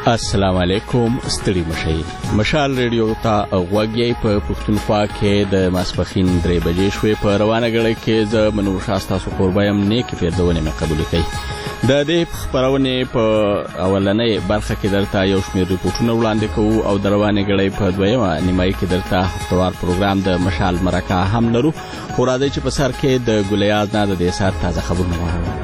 السلام علیکم ستړي مشئ مشال ریډیو ته غوږی په پښتونخوا کې د ماسپخین 3 بجې شوې په روانه غړي کې ز منو شاستا سو قربایم نیک پیردونه مې قبول کړي د دې خبرونه په اولنې برخه کې درته یو شمېر ریپورتونه وړاندې کوو او د روانه غړي په دویمه نیمایي کې درته هفتوار پروګرام د مشال مرکه هم لرو خو راځي چې په سر کې د ګلیاز نه د دې سات تازه خبرونه واورو.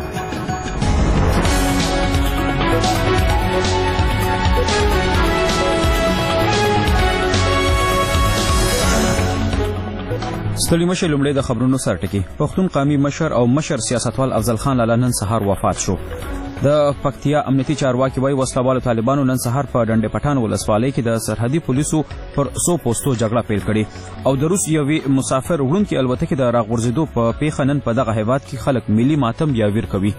ستړي مشر لومړی د خبرونو سرټکی پښتون قومي مشر او مشر سیاستوال افضل خان لالا نن سهار وفات شو. د پکتیا امنیتي چارواکي وایي وسلوالو طالبانو نن سهار په ډنډ پټان ولسوالۍ کې د سرحدي پولیسو پر 100 پوسټو جګړه پیل کړې او د روس یوې مسافر وړونکي الوتکې د راغورځېدو په پیښه نن په دغه هیواد کې خلک ملي ماتم یا ویر کوي.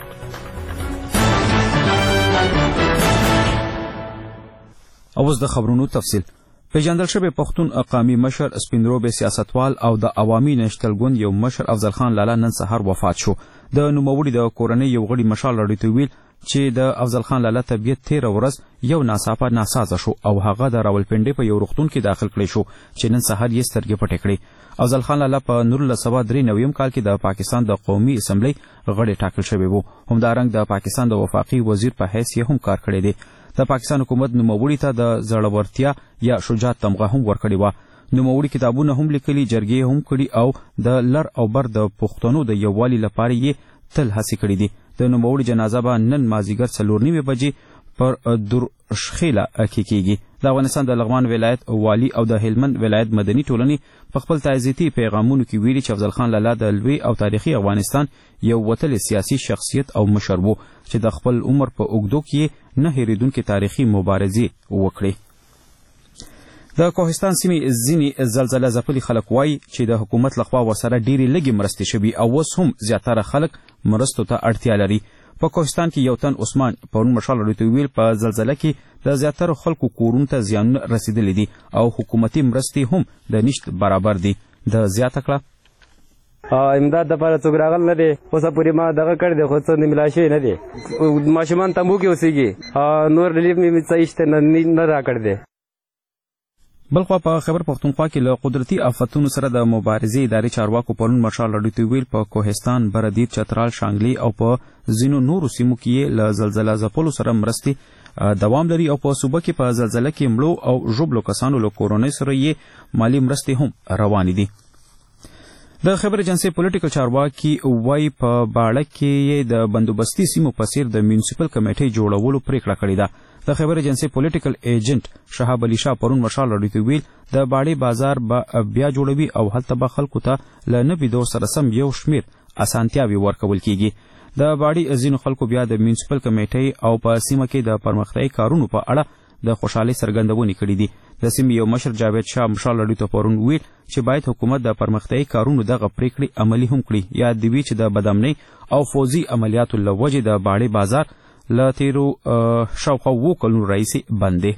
اوس د خبرونو تفصیل. پیژندل شوی پښتون قومي مشر سپینروبه سیاستوال او د عوامي نشتل ګوند یو مشر افضل خان لالا نن سهار وفات شو. د نوموړي د کورنۍ یو غړي مشال راډیو ویل چې د افضل خان لالا طبیعت 13 ورځ یو ناڅاپه ناسازه شو او هغه د راولپنډي په یو روغتون کې داخل کړی شو چې نن سهار یې سترګې پټې کړې. افضل خان لالا په 1993 کال کې د پاکستان د قومي اسمبلی غړی ټاکل شوی وو. همدارنګ د پاکستان د وفاقي وزیر په حیث یې هم کار کړی دی. د پاکستان حکومت نوموړي ته د زړورتیا یا شجاعت تمغه هم ورکړې وه. نوموړي کتابونه هم لیکلي، جرګې هم کړي او د لر او بر د پښتنو د یووالي لپاره یې تل هڅې کړې دي. د نوموړي جنازه به نن مازدیګر 4:30 بجې پر درشخیله کې کیږي. د افغانستان د لغمان ولایت والی او د هلمند ولایت مدني ټولنې په خپل تعزیتي پیغامونو کې ویلي چې افضل خان لالا د لوی او تاریخي افغانستان یو وتلی سیاسي شخصیت او مشر وو چې د خپل عمر په اوږدو کې نه هېرېدونکې تاریخي مبارزې وکړې. د کوهستان سیمې ځینې زلزله ځپلي خلک وایي چې د حکومت لخوا ورسره ډېرې لږې مرستې شوي او اوس هم زیاتره خلک مرستو ته اړتیا لري. په کوهستان کې یو تن عثمان پرون مشال راډیو ویل په زلزله کې د زیاتره خلکو کورونو ته زیانونه رسیدلي دي او حکومتي مرستې هم د نشت برابر دي. د زیاته کړه امداد دپاره څوک راغل نه دی، اوسه پورې ما دغه کړی دی خو څه ملا شوی نه دی. ماشومان تمبو کې اوسېږي، نور ریلیف مې څه ایسته نه راکړی دی. بلخوا په خیبر پښتونخوا کې له قدرتي آفتونو سره د مبارزې ادارې چارواکو پرون مشال راډیو ویل په کوهستان، بردیر، چترال، شانګلي او په ځینو نورو سیمو کې له زلزله ځپلو سره مرستې دوام لري او په صوبه کې په زلزله کې مړو او ژوبلو کسانو له کورنۍ سره یې مالي مرستې هم روانې دي. د خیبر ایجنسۍ پولیټیکل چارواکي وایي په باړه کې د بندوبستي سیمو په څیر د میونسپل کمیټۍ جوړولو پریکړه کړې ده. د خیبر ایجنسۍ پولیټیکل ایجنټ شهاب علي شاه پرون مشال راډیو ویل د باړې بازار به بیا جوړوي او هلته به خلکو ته له نوي دور سره سم یو شمېر اسانتیاوې ورکول کیږي. د باړې ځینو خلکو بیا د میونسپل کمیټۍ او په سیمه کې د پرمختیایي کارونو په اړه د خوشحالۍ څرګندونې کړې دي. د سیمې یو مشر جاوید شاه مشال راډیو ته پرون ویل چې باید حکومت د پرمختیایي کارونو دغه پریکړې عملي هم کړي. یاد دې وي چې د بدامنۍ او فوزي عملیاتو له وجې د باړې بازار له تیرو شاوخوا 2 کلونو راهیسې بند دی.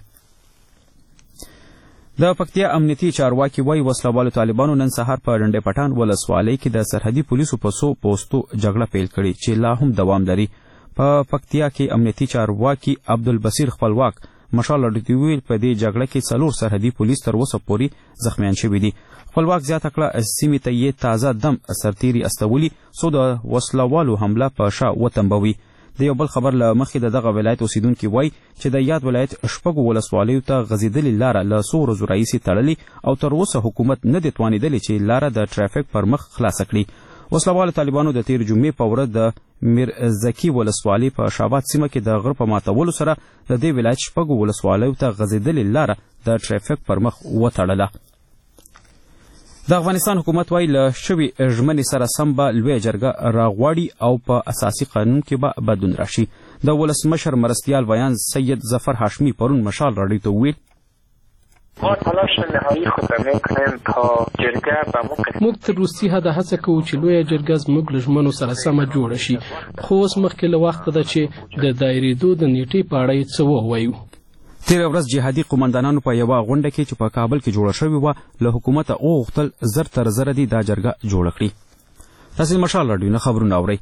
د پکتیا امنیتي چارواکي وایي وسلوالو طالبانو نن سهار په ډنډ پټان ولسوالۍ کې د سرحدي پولیسو په 100 پوسټو جګړه پیل کړې چې لا هم دوام لري. په پکتیا کې امنیتي چارواکي عبدالبصیر خپلواک مشال راډیو ویل په دې جګړه کې 4 سرحدي پولیس تر اوسه پورې زخمیان شوي دي. خپلواک زیاته کړه سیمې ته یې تازه دم سرتیري استولي څو د وسلوالو حمله په شا وتنبوي. د یو بل خبر له مخکې د دغه ولایت اوسیدونکي وایي چې د یاد ولایت 6 ولسوالیو ته غځېدلې لاره له 100 ورځو راهیسې تړلې او تر اوسه حکومت نه دی توانېدلی چې لاره د ټرافیک پر مخ خلاصه کړي. وسلوالو طالبانو د تیر جمعې په ورځ د میرزکي ولسوالۍ په شاباد سیمه کې د غره په ماتولو سره د دې ولایت 6 ولسوالیو ته غځېدلې لاره د ټرافیک پر مخ وتړله. د افغانستان حکومت وایي له شوي ژمنې سره سم به لویه جرګه راغواړي او په اساسي قانون کې به بدلون راشي. د ولسمشر مرستیال ویان سید ظفر هاشمي پرون مشال راډیو ته ویل ما تلاش نهایی خود را میکنیم تا جرګه به موږ تر روسي حده هڅه کوو چې لویه جرګه زموږ له ژمنو سره سمه جوړه شي، خو اوس مخکې له وخته ده چې د دایرېدو د نیټې په اړه یې څه ووایو. تیره ورځ جهادي قومندانانو په یوه غونډه کې چې په کابل کې جوړه شوې وه له حکومته وغوښتل 1000 تر 1000 دې دا جرګه جوړه کړي. تاسې مشال راډیو نه خبرونه اورئ.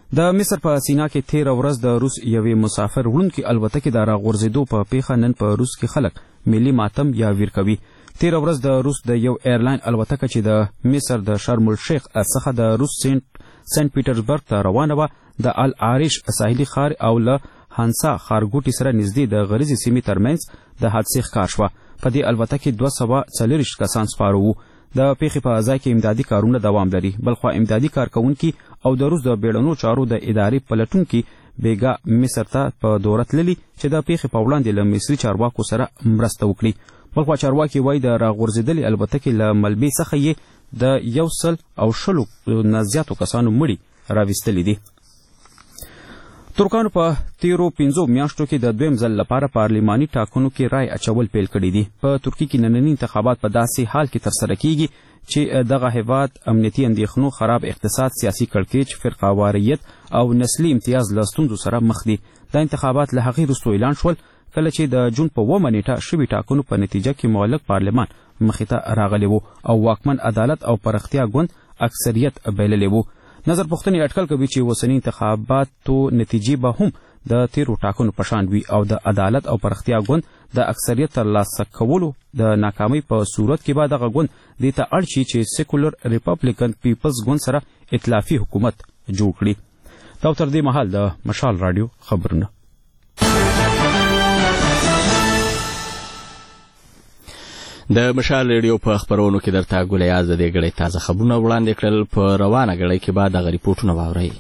د مصر په سینا کې 13 ورځ د روس یوې مسافر وړونکي الوتکې د راغورځېدو په پیښه نن په روس کې خلک ملي ماتم یا ویر کوي. 13 ورځ د روس د یو ایرلاین الوتکه چې د مصر د شرم الشیخ څخه د روس سنت پیټرزبرګ ته روانه وه د العریش ساحلي ښار او له هانسا ښارګوټي سره نږدې د غریزي سیمې ترمنځ د حادثې ښکار شوه. په دې الوتکې 240 کسان سپاره وو. د پیښې په ځای کې امدادي کارونه دوام لري. بلخوا امدادي کارکوونکي او د روس د بیړنو چارو د ادارې پلټونکي بیګا مصر ته په دوره تللي چې د پیښې په وړاندې له مصري چارواکو سره مرسته وکړي. بلخوا چارواکي وایي د راغورځېدلې الوتکې له ملبې څخه یې د 110 نه زیاتو کسانو مړي راویستلي دي. ترکانو په تیرو 15 میاشتو کې د دویم ځل لپاره پارلماني ټاکنو کې رای اچول پیل کړي دي. په ترکیه کې ننني انتخابات په داسې حال کې ترسره کیږي چې دغه هیواد امنیتي اندېښنو، خراب اقتصاد، سیاسي کړکېچ، فرقهواريت او نسلي امتیاز له ستونزو سره مخ دي. دا انتخابات له هغې وروسته اعلان شول کله چې د جون په 9 نیټه شوي ټاکنو په نتیجه کې معلق پارلمان مخې ته راغلی و او واکمن عدالت او پرختیا ګوند اکثریت بایللی و. نظر پوښتنې اټکل کوي چې اوسني انتخاباتو نتیجې به هم د تیرو ټاکنو په شان وي او د عدالت او پرختیا ګوند د اکثریت ترلاسه کولو د ناکامۍ په صورت کې به دغه ګوند دې ته اړ شي چې سیکولر ریپبلیکن پیپلز ګوند سره ائتلافي حکومت جوړ کړي. دا تر دې مهال د مشال رادیو خبرونه. د مشال ریډیو په خبرونو کې درته ګولیاز د دې غړي تازه خبرونه وړاندې کړل. په روانه غړي کې بعد د ریپورتونه واوري.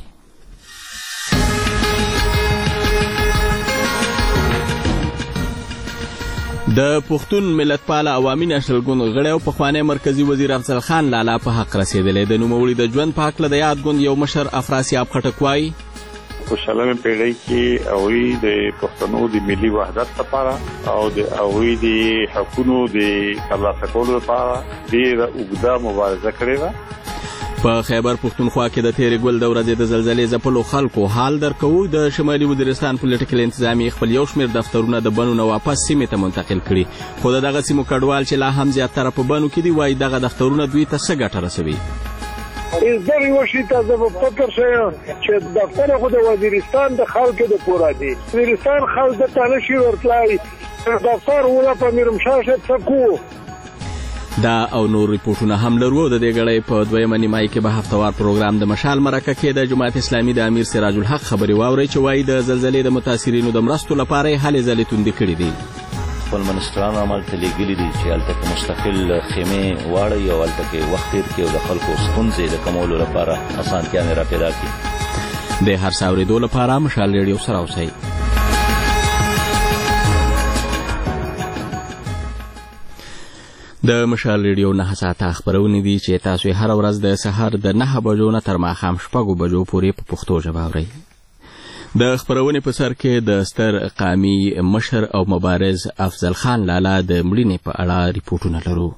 د پښتون ملتپال عوامي نېشنل ګوند غړی او پخوانی مرکزی وزیر افضل خان لالا په حق رسېدلی. د نوموړي د ژوند په هکله د یاد ګوند یو مشر افراسیاب خټک وایي په شلمه پیړۍ کې هغوی د پښتنو د ملي وحدت لپاره او د هغوی د حقونو د ترلاسه کولو لپاره ډېره اوږده مبارزه کړې ده. په خیبر پښتونخوا کې د تیرې ګل د ورځې د زلزلې ځپلو خلکو حال درکوو. د شمالي وزیرستان پولیټیکل انتظامیې خپل یو شمېر دفترونه د بنو نه واپس سیمې ته منتقل کړي، خو د دغه سیمو کډوال چې لا هم زیاتره په بنو کې دي وایي دغه دفترونه دوی ته څه ګټه رسوي. در یو شي ته زه په فکر شم چې دفتر خو د وزیرستان د خلکو د پوره دي. وزیرستان خلک ته نشي ورتلای، دفتر ولا په میرمشاه څه کو. دا او نور ریپورتونه هم لرو. د دې غړی په دویمه نیمایي کې به هفتوار پروګرام د مشال مرکه کې د جماعت اسلامي د امیر سراج الحق خبري واورئ چې وایي د زلزلې د متاثرینو د مرستو لپاره یې هلې ځلې توندې کړي دي. خپل منسټران عمل ته لېږلي دي چې هلته کې مستقل خیمې واړوي او هلته کې وخت تېر کړي او د خلکو ستونزې د کمولو لپاره اسانتیاوې را پیدا کړي. د هر څه اورېدو لپاره مشال ریډیو سره اوسئ. د مشال ریډیو 9 ساعته خبرونه دي چې تاسو هر ورځ د سهار د 9 بجو نه تر ماښام 6 بجو پورې په پښتو ژبه اورئ. د خبرونې په سر کې د ستر قامي مشر او مبارز افضل خان لالا د مړینې په اړه ریپورتونه لرو.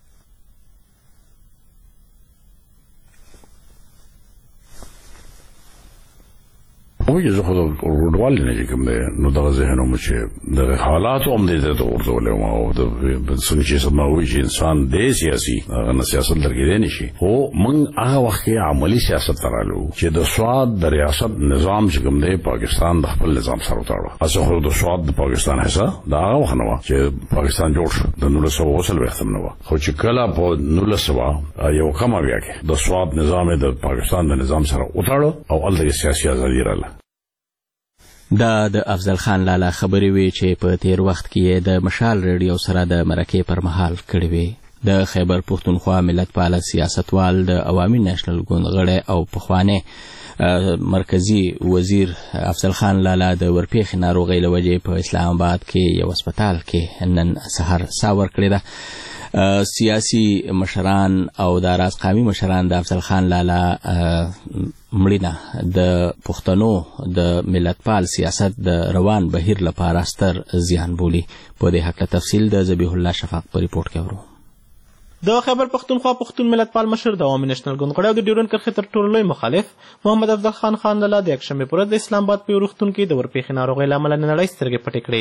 وایي زه خو د روډوالي نه چې کوم دی نو دغه ذهنوم چې دغه حالاتو هم دې ته ورځولی وم او څنګه چې زما وایي چې انسان دی سیاسي هغه نه سیاست لرګېدی نه شي. خو موږ هغه وخت کې عملي سیاست ته رالو چې د سواد د ریاست نظام چې کوم دی پاکستان د خپل نظام سره وتاړه. اصل خو د سواد د پاکستان حصه د هغه وخت نه وه چې پاکستان جوړ شو د 1940 نه وه. خو چې کله په 1991 کې د سواد نظام د پاکستان د نظام سره وتاړه او هلته سیاسي ازادي راغله. دا د افضل خان لالا خبرې وې چې په تیر وخت کې د مشال ریډیو سره د مرکې پر مهال کړې وې. د خیبر پښتونخوا ملتپاله سیاستوال د عوامي نېشنل ګوند غړی او پخوانی مرکزی وزیر افضل خان لالا د ورپېښې ناروغۍ له وجې په اسلام آباد کې یو هسپتال کې نن سهار ساه ورکړې ده. سیاسي مشران او د راز قامي مشران د افضل خان لالا مړینه د پښتنو د ملتپال سیاست د روان بهیر لپاره ستر زیان بولي. په دې هکله تفصیل د ذبیح الله شفاق په ریپورت کې اورو. د خیبر پښتونخوا پښتون ملتپال مشر د عوامي نېشنل ګوند غړی او د ډیورنډ کرښې تر ټولو لوی مخالف محمد افضل خان لالا د یکشنبې په ورځ د اسلام آباد په یو روغتون کې د ورپېښې ناروغۍ له امله نن نړۍ سترګې پټې کړې.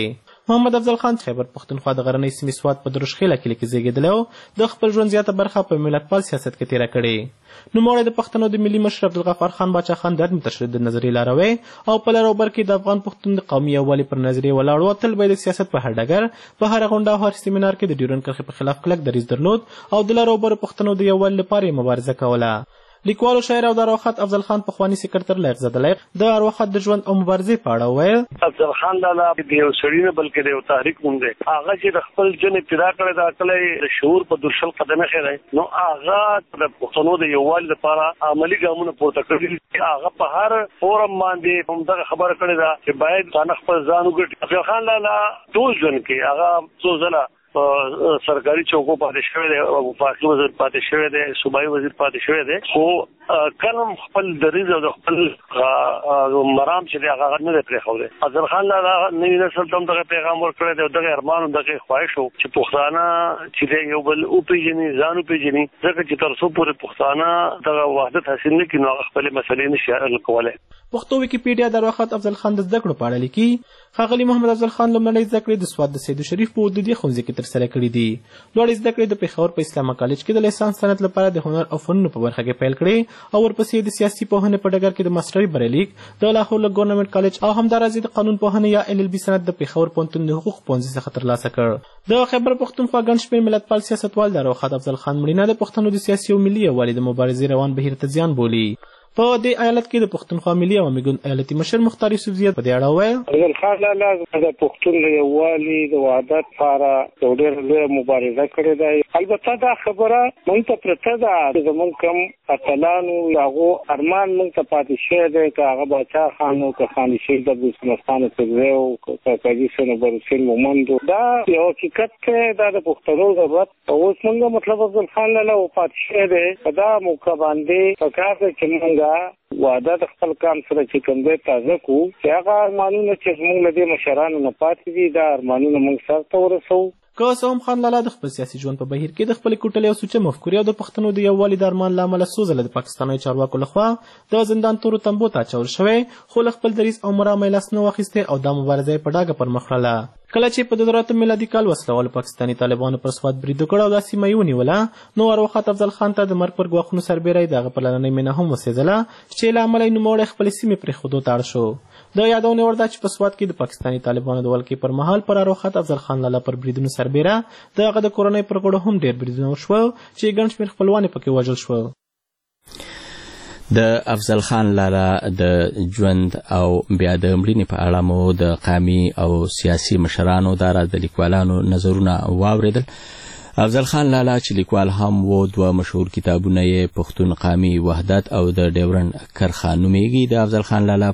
محمد افضل خان خیبر پښتونخوا د غرنۍ سیمې سوات په دروشخیله کلي کې زیږېدلی او د خپل ژوند زیاته برخه په ملتپال سیاست کې تېره کړې. نوموړی د پښتنو د ملي مشر عبدالغفار خان باچا خان د عدم تشدد د نظریې لاروی او په لر او بر کې د افغان پښتون د قومي یووالي پر نظریې ولاړ و. تل به د سیاست په هر ډګر په هره غونډه او هر سیمینار کې د ډیورنډ کرښې په خلاف کلک دریځ درلود او د لر او بر پښتنو د یووالي لپاره یې مبارزه کوله. لیکوال او شاعر او د ارواښاد افضل خان پخواني سکرټر لایق زاده لایق د ارواښاد د ژوند او مبارزې په اړه وویل. افضل خان لالا د یو سړي نه بلکې د یو تحریک نوم دی. هغه چې د خپل جن ابتدا کړی دا کله د شعور په درشل قدمه خېری نو هغه د پښتنو د یووالي لپاره عملی ګامونه پورته کړي. هغه په هر فورم باندې همدغه خبره کړې ده چې باید ځان خپل ځان وګټي. افضل خان لالا ټول ژوند کې هغه څو ځله سرکاري چوکو پاتې شوی دی، وفاقي وزیر پاتې شوی دی، صوبایي وزیر پاتې شوی دی، خو کلم خپل دریځ او خپل مرام چې دی هغه نه دی پرېښودی. افضل خان لالا نوي نسل ته هم دغه پیغام ورکړی دی او دغه ارمان او دغه خواهش و چې پښتانه چې دی یو بل وپېژني، ځان وپېژني، ځکه چې تر څو پورې پښتانه دغه وحدت حاصل نه کړي نو هغه خپلې مسلې نشي حل کولی. پښتو ویکیپیډیا د ارواښاد افضل خان د زده کړو په اړه لیکي. ښاغلي محمد افضل خان لومړنۍ زده کړې د سوات د سید شریف په حدودي ښوونځي کې ترسره کړي دي. لوړې زده کړې د پېښور په اسلاما کالج کې د لیسانس سند لپاره د هنر او فنونو په برخه کې پیل کړې او ورپسې د سیاسي پوهنې په ډګر کې د ماسټري بریلیک د لاهور له ګورنمنټ کالج او همداراز د قانون پوهنې یا LLB سند د پېښور پوهنتون د حقوق پوهنځي څخه ترلاسه کړ. د خیبر پښتونخوا ګڼ شمېر ملتپال سیاستوال د ارواښاد افضل خان مړینه د پښتنو د سیاسي او ملي یووالي د مبارزې روان بهیر ته زیان بولي. په دې ایالت کې د پښتونخوا ملي عوامي ګوند ایالتي مشر مختار یوسفزي په دې اړه وویل. افضل خان لالا د پښتون د یووالي د وحدت لپاره یو ډېره لویه مبارزه کړې ده. البته دا خبره موږ ته پرته ده چې زموږ کوم اتلانو هغو ارمان موږ ته پاتې شوی دی، که هغه باچا خان و که خان شهید عبدالسلطان ترزی و که قاضي صنوبر حسین مومند و دا یو حقیقت دی، دا د پښتنو ضرورت. اوس موږ مطلب افضل خان لالا وفات شوی دی، په دا موقع باندې پکار ده چې موږ وعده د خپل کام سره چې کوم دی تازه کړو چې هغه ارمانونه چې زموږ له دې مشرانو نه پاتې دي دا ارمانونه موږ سرته ورسوو. که څه هم خان لالا د خپل سیاسي ژوند په بهیر کې د خپلې کوټلې او سوچه مفکورې او د پښتنو د یووالي د ارمان له امله څو ځله د پاکستاني چارواکو لخوا د زندان تورو تنبو ته اچول شوی، خو له خپل دریځ او مرام یې لاس نه واخیستی او دا مبارزه یې په ډاګه پر مخ وړله. کله چې په 2008 میلادي کال وسلوالو پاکستاني طالبانو پر سوات برید وکړ او دا سیمه یې ونیوله نو ارواښاد افضل خان ته د مرګ پر ګواښونو سربیری د هغه په لرنۍ مینه هم وسېځله چې له امله یې نوموړی خپلې سیمې پرېښودو ته اړ شو. د یادونې وړ ده چې په سوات کې د پاکستاني طالبانو د ولکې پر مهال پر ارواښاد افضل خان لالا پر بریدونو سربیره د هغه د کورنۍ پر غړو هم ډېر بریدونه وشول چې ګڼ شمېر خپلوان یې پکې وژل شول. د افضل خان لالا د ژوند او بیا د مړینې په اړه مو د قامي او سیاسي مشرانو داراز د لیکوالانو نظرونه واورېدل. افضل خان لالا چې لیکوال هم و، دوه مشهور کتابونه یې پښتون قامي وحدت او د ډیورنډ کرښه نومیږي. د افضل خان لالا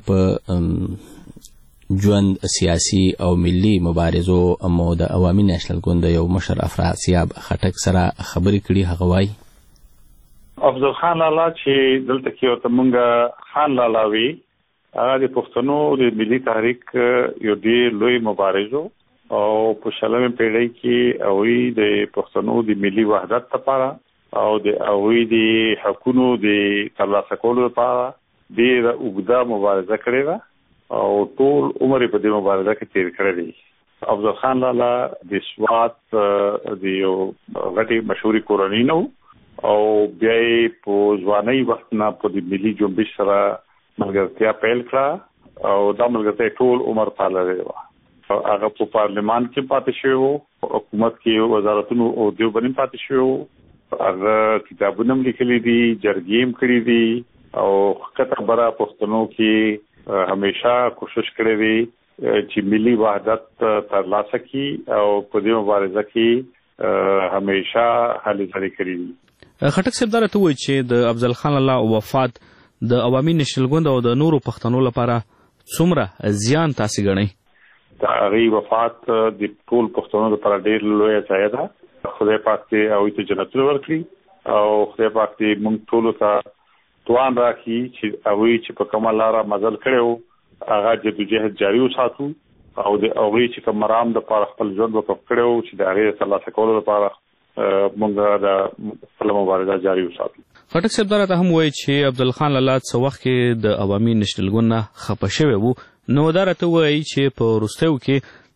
په ژوند سیاسي او ملي مبارزو مو د عوامي نیشنل ګوند یو مشر افراسیاب خټک سره خبرې کړي. هغه وایي افضل خان لالا چې دلته کې ورته مونږ خان لالا وی، هغه د پښتنو د ملي تحریک یو ډېر لوی مبارز او په 16مې پېړۍ کې هغوی د پښتنو د ملي وحدت لپاره او د هغوی د حقونو د ترلاسه کولو لپاره ډېره اوږده مبارزه کړې ده او ټول عمر یې په دې مبارزه کې تېر کړی دی. افضل خان لالا د سوات د یو غټې مشهورې کورنۍ نه او بیا یې په ځوانۍ وخت نه په د ملي جنبش سره ملګرتیا پیل کړه او دا ملګرتیا ټول عمر پاللې وه. هغه په پارلمان کې پاتې شوی و، حکومت کې وزارتونو او دیو باندې پاتې شوی و، هغه کتابونه هم لیکلي دي، جرګې هم کړي دي او ښه خبره پښتنو کې همیشه کوشش کړی دی چې ملي وحدت ترلاسه کړي او په دې مبارزه کې همیشه هلې ځلې کړي دي. خټک صاحب دا راته ووایي چې د افضل خان لالا وفات د عوامي نیشنل ګوند او د نورو پښتنو لپاره څومره زیان تاسې ګڼئ؟ د هغې وفات د ټول پښتنو لپاره ډېر لویه ضایعه ده. خدای پاک دې هغوی ته جنتونه ورکړي او خدای پاک دې موږ ټولو ته توان راکړي چې هغوی چې په کومه لاره مزل کړی و هغه جدوجهد جاري وساتو او د هغوی چې کوم مرام دپاره خپل ژوند وقف کړی و چې د هغې د ترلاسه کولو لپاره مونږ د خپل مبارزه جاري وساتو. خټک صاحب دا راته هم وایي چې عبدال خان لالا څه وخت کې د عوامي نیشنل ګوند نه خفه شوی و، نو دا راته وایي چې په وروستیو کې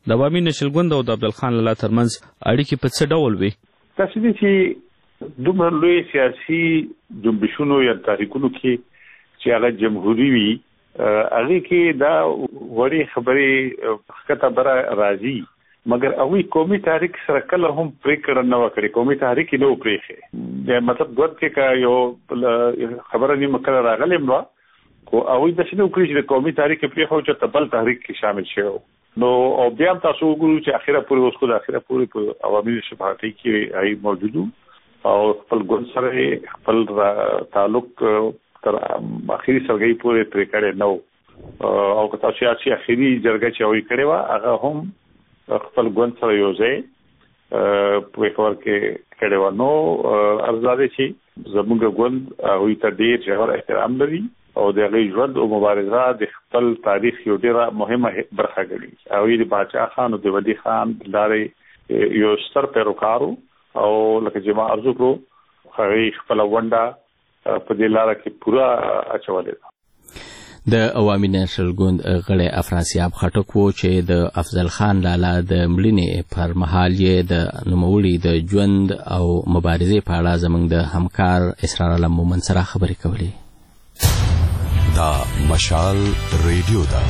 د عوامي نشل ګوند او د عبدالخان لالا ترمنځ اړیکې په څه ډول وي؟ تاسو دې چې دومره لوی سیاسي جنبشونو یا تحریکونو کې چې هغه جمهوریت وي هغه کې دا وړي خبرې ښکته بره راځي، مګر هغوی قومي تحریک سره کله هم پرېکړه نه وکړي، قومي تحریک یې نه و پرېښی. مطلب ګوند کې که یو خبره نیمه کله راغلی وه خو هغوی داسې نه وکړي چې د قومي تحریک یې پرېښود چې ته بل تحریک کې شامل شوی نو او بیا هم تاسو وګورو چې اخره پورې اوس خو د اخره پورې په عوامي نشل پارټۍ کې هغوی موجود وو او خپل ګوند سره خپل تعلق تر اخري سرګۍ پورې پرې کړی نه و او که تاسو یاد شي اخري جرګه چې هغوی کړې وه هغه هم خپل ګوند سره یو ځای پېښور کې کړې وه. نو عرض دا دی چې زموږ ګوند هغوی ته ډېر ژور احترام لري او د هغوی ژوند او مبارزه د خپل تاریخ یو ډېره مهمه برخه ګڼي. هغوی د باچا خان او د ودي خان لارې یو ستر پیروکار او لکه چې ما عرض وکړو هغوی خپله ونډه په دې لاره کې پوره اچولې ده. د عوامي نشل ګوند غړی افراسیاب خټک و چې د افضل خان لالا د مړینې پر مهال یې د نوموړي د ژوند او مبارزې په اړه زموږ د همکار اسرار علم مومن سره خبرې کولې. دا مشال ریډیو ده.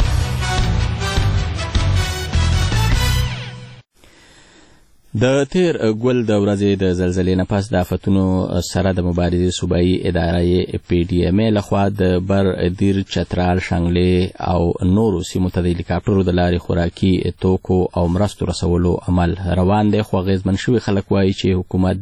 د تیر ګل د ورځې د زلزلې نه پس د آفتونو سره د مبارزې صوبایي ادارې PDMA لخوا د بر دیر چترال شانګلې او نورو سیمو ته د هلیکاپټرو د لارې خوراکي توکو او مرستو رسولو عمل روان دی، خو اغېزمن شوي خلک وایي چې حکومت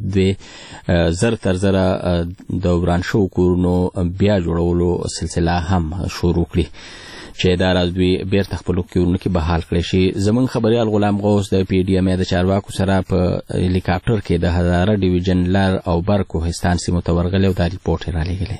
د زر تر زره د وران شوو کورونو بیا جوړولو سلسله هم شروع کړي چې دا راز دوی بیرته خپلو کورونو کې بحال کړی شي. زموږ خبریال غلام غوث د PDMA د چارواکو سره په هلیکاپټر کې د هزاره ډیویژن لر او بر کوهستان سیمو ته ورغلی او دا ریپورټ یې رالیږلی.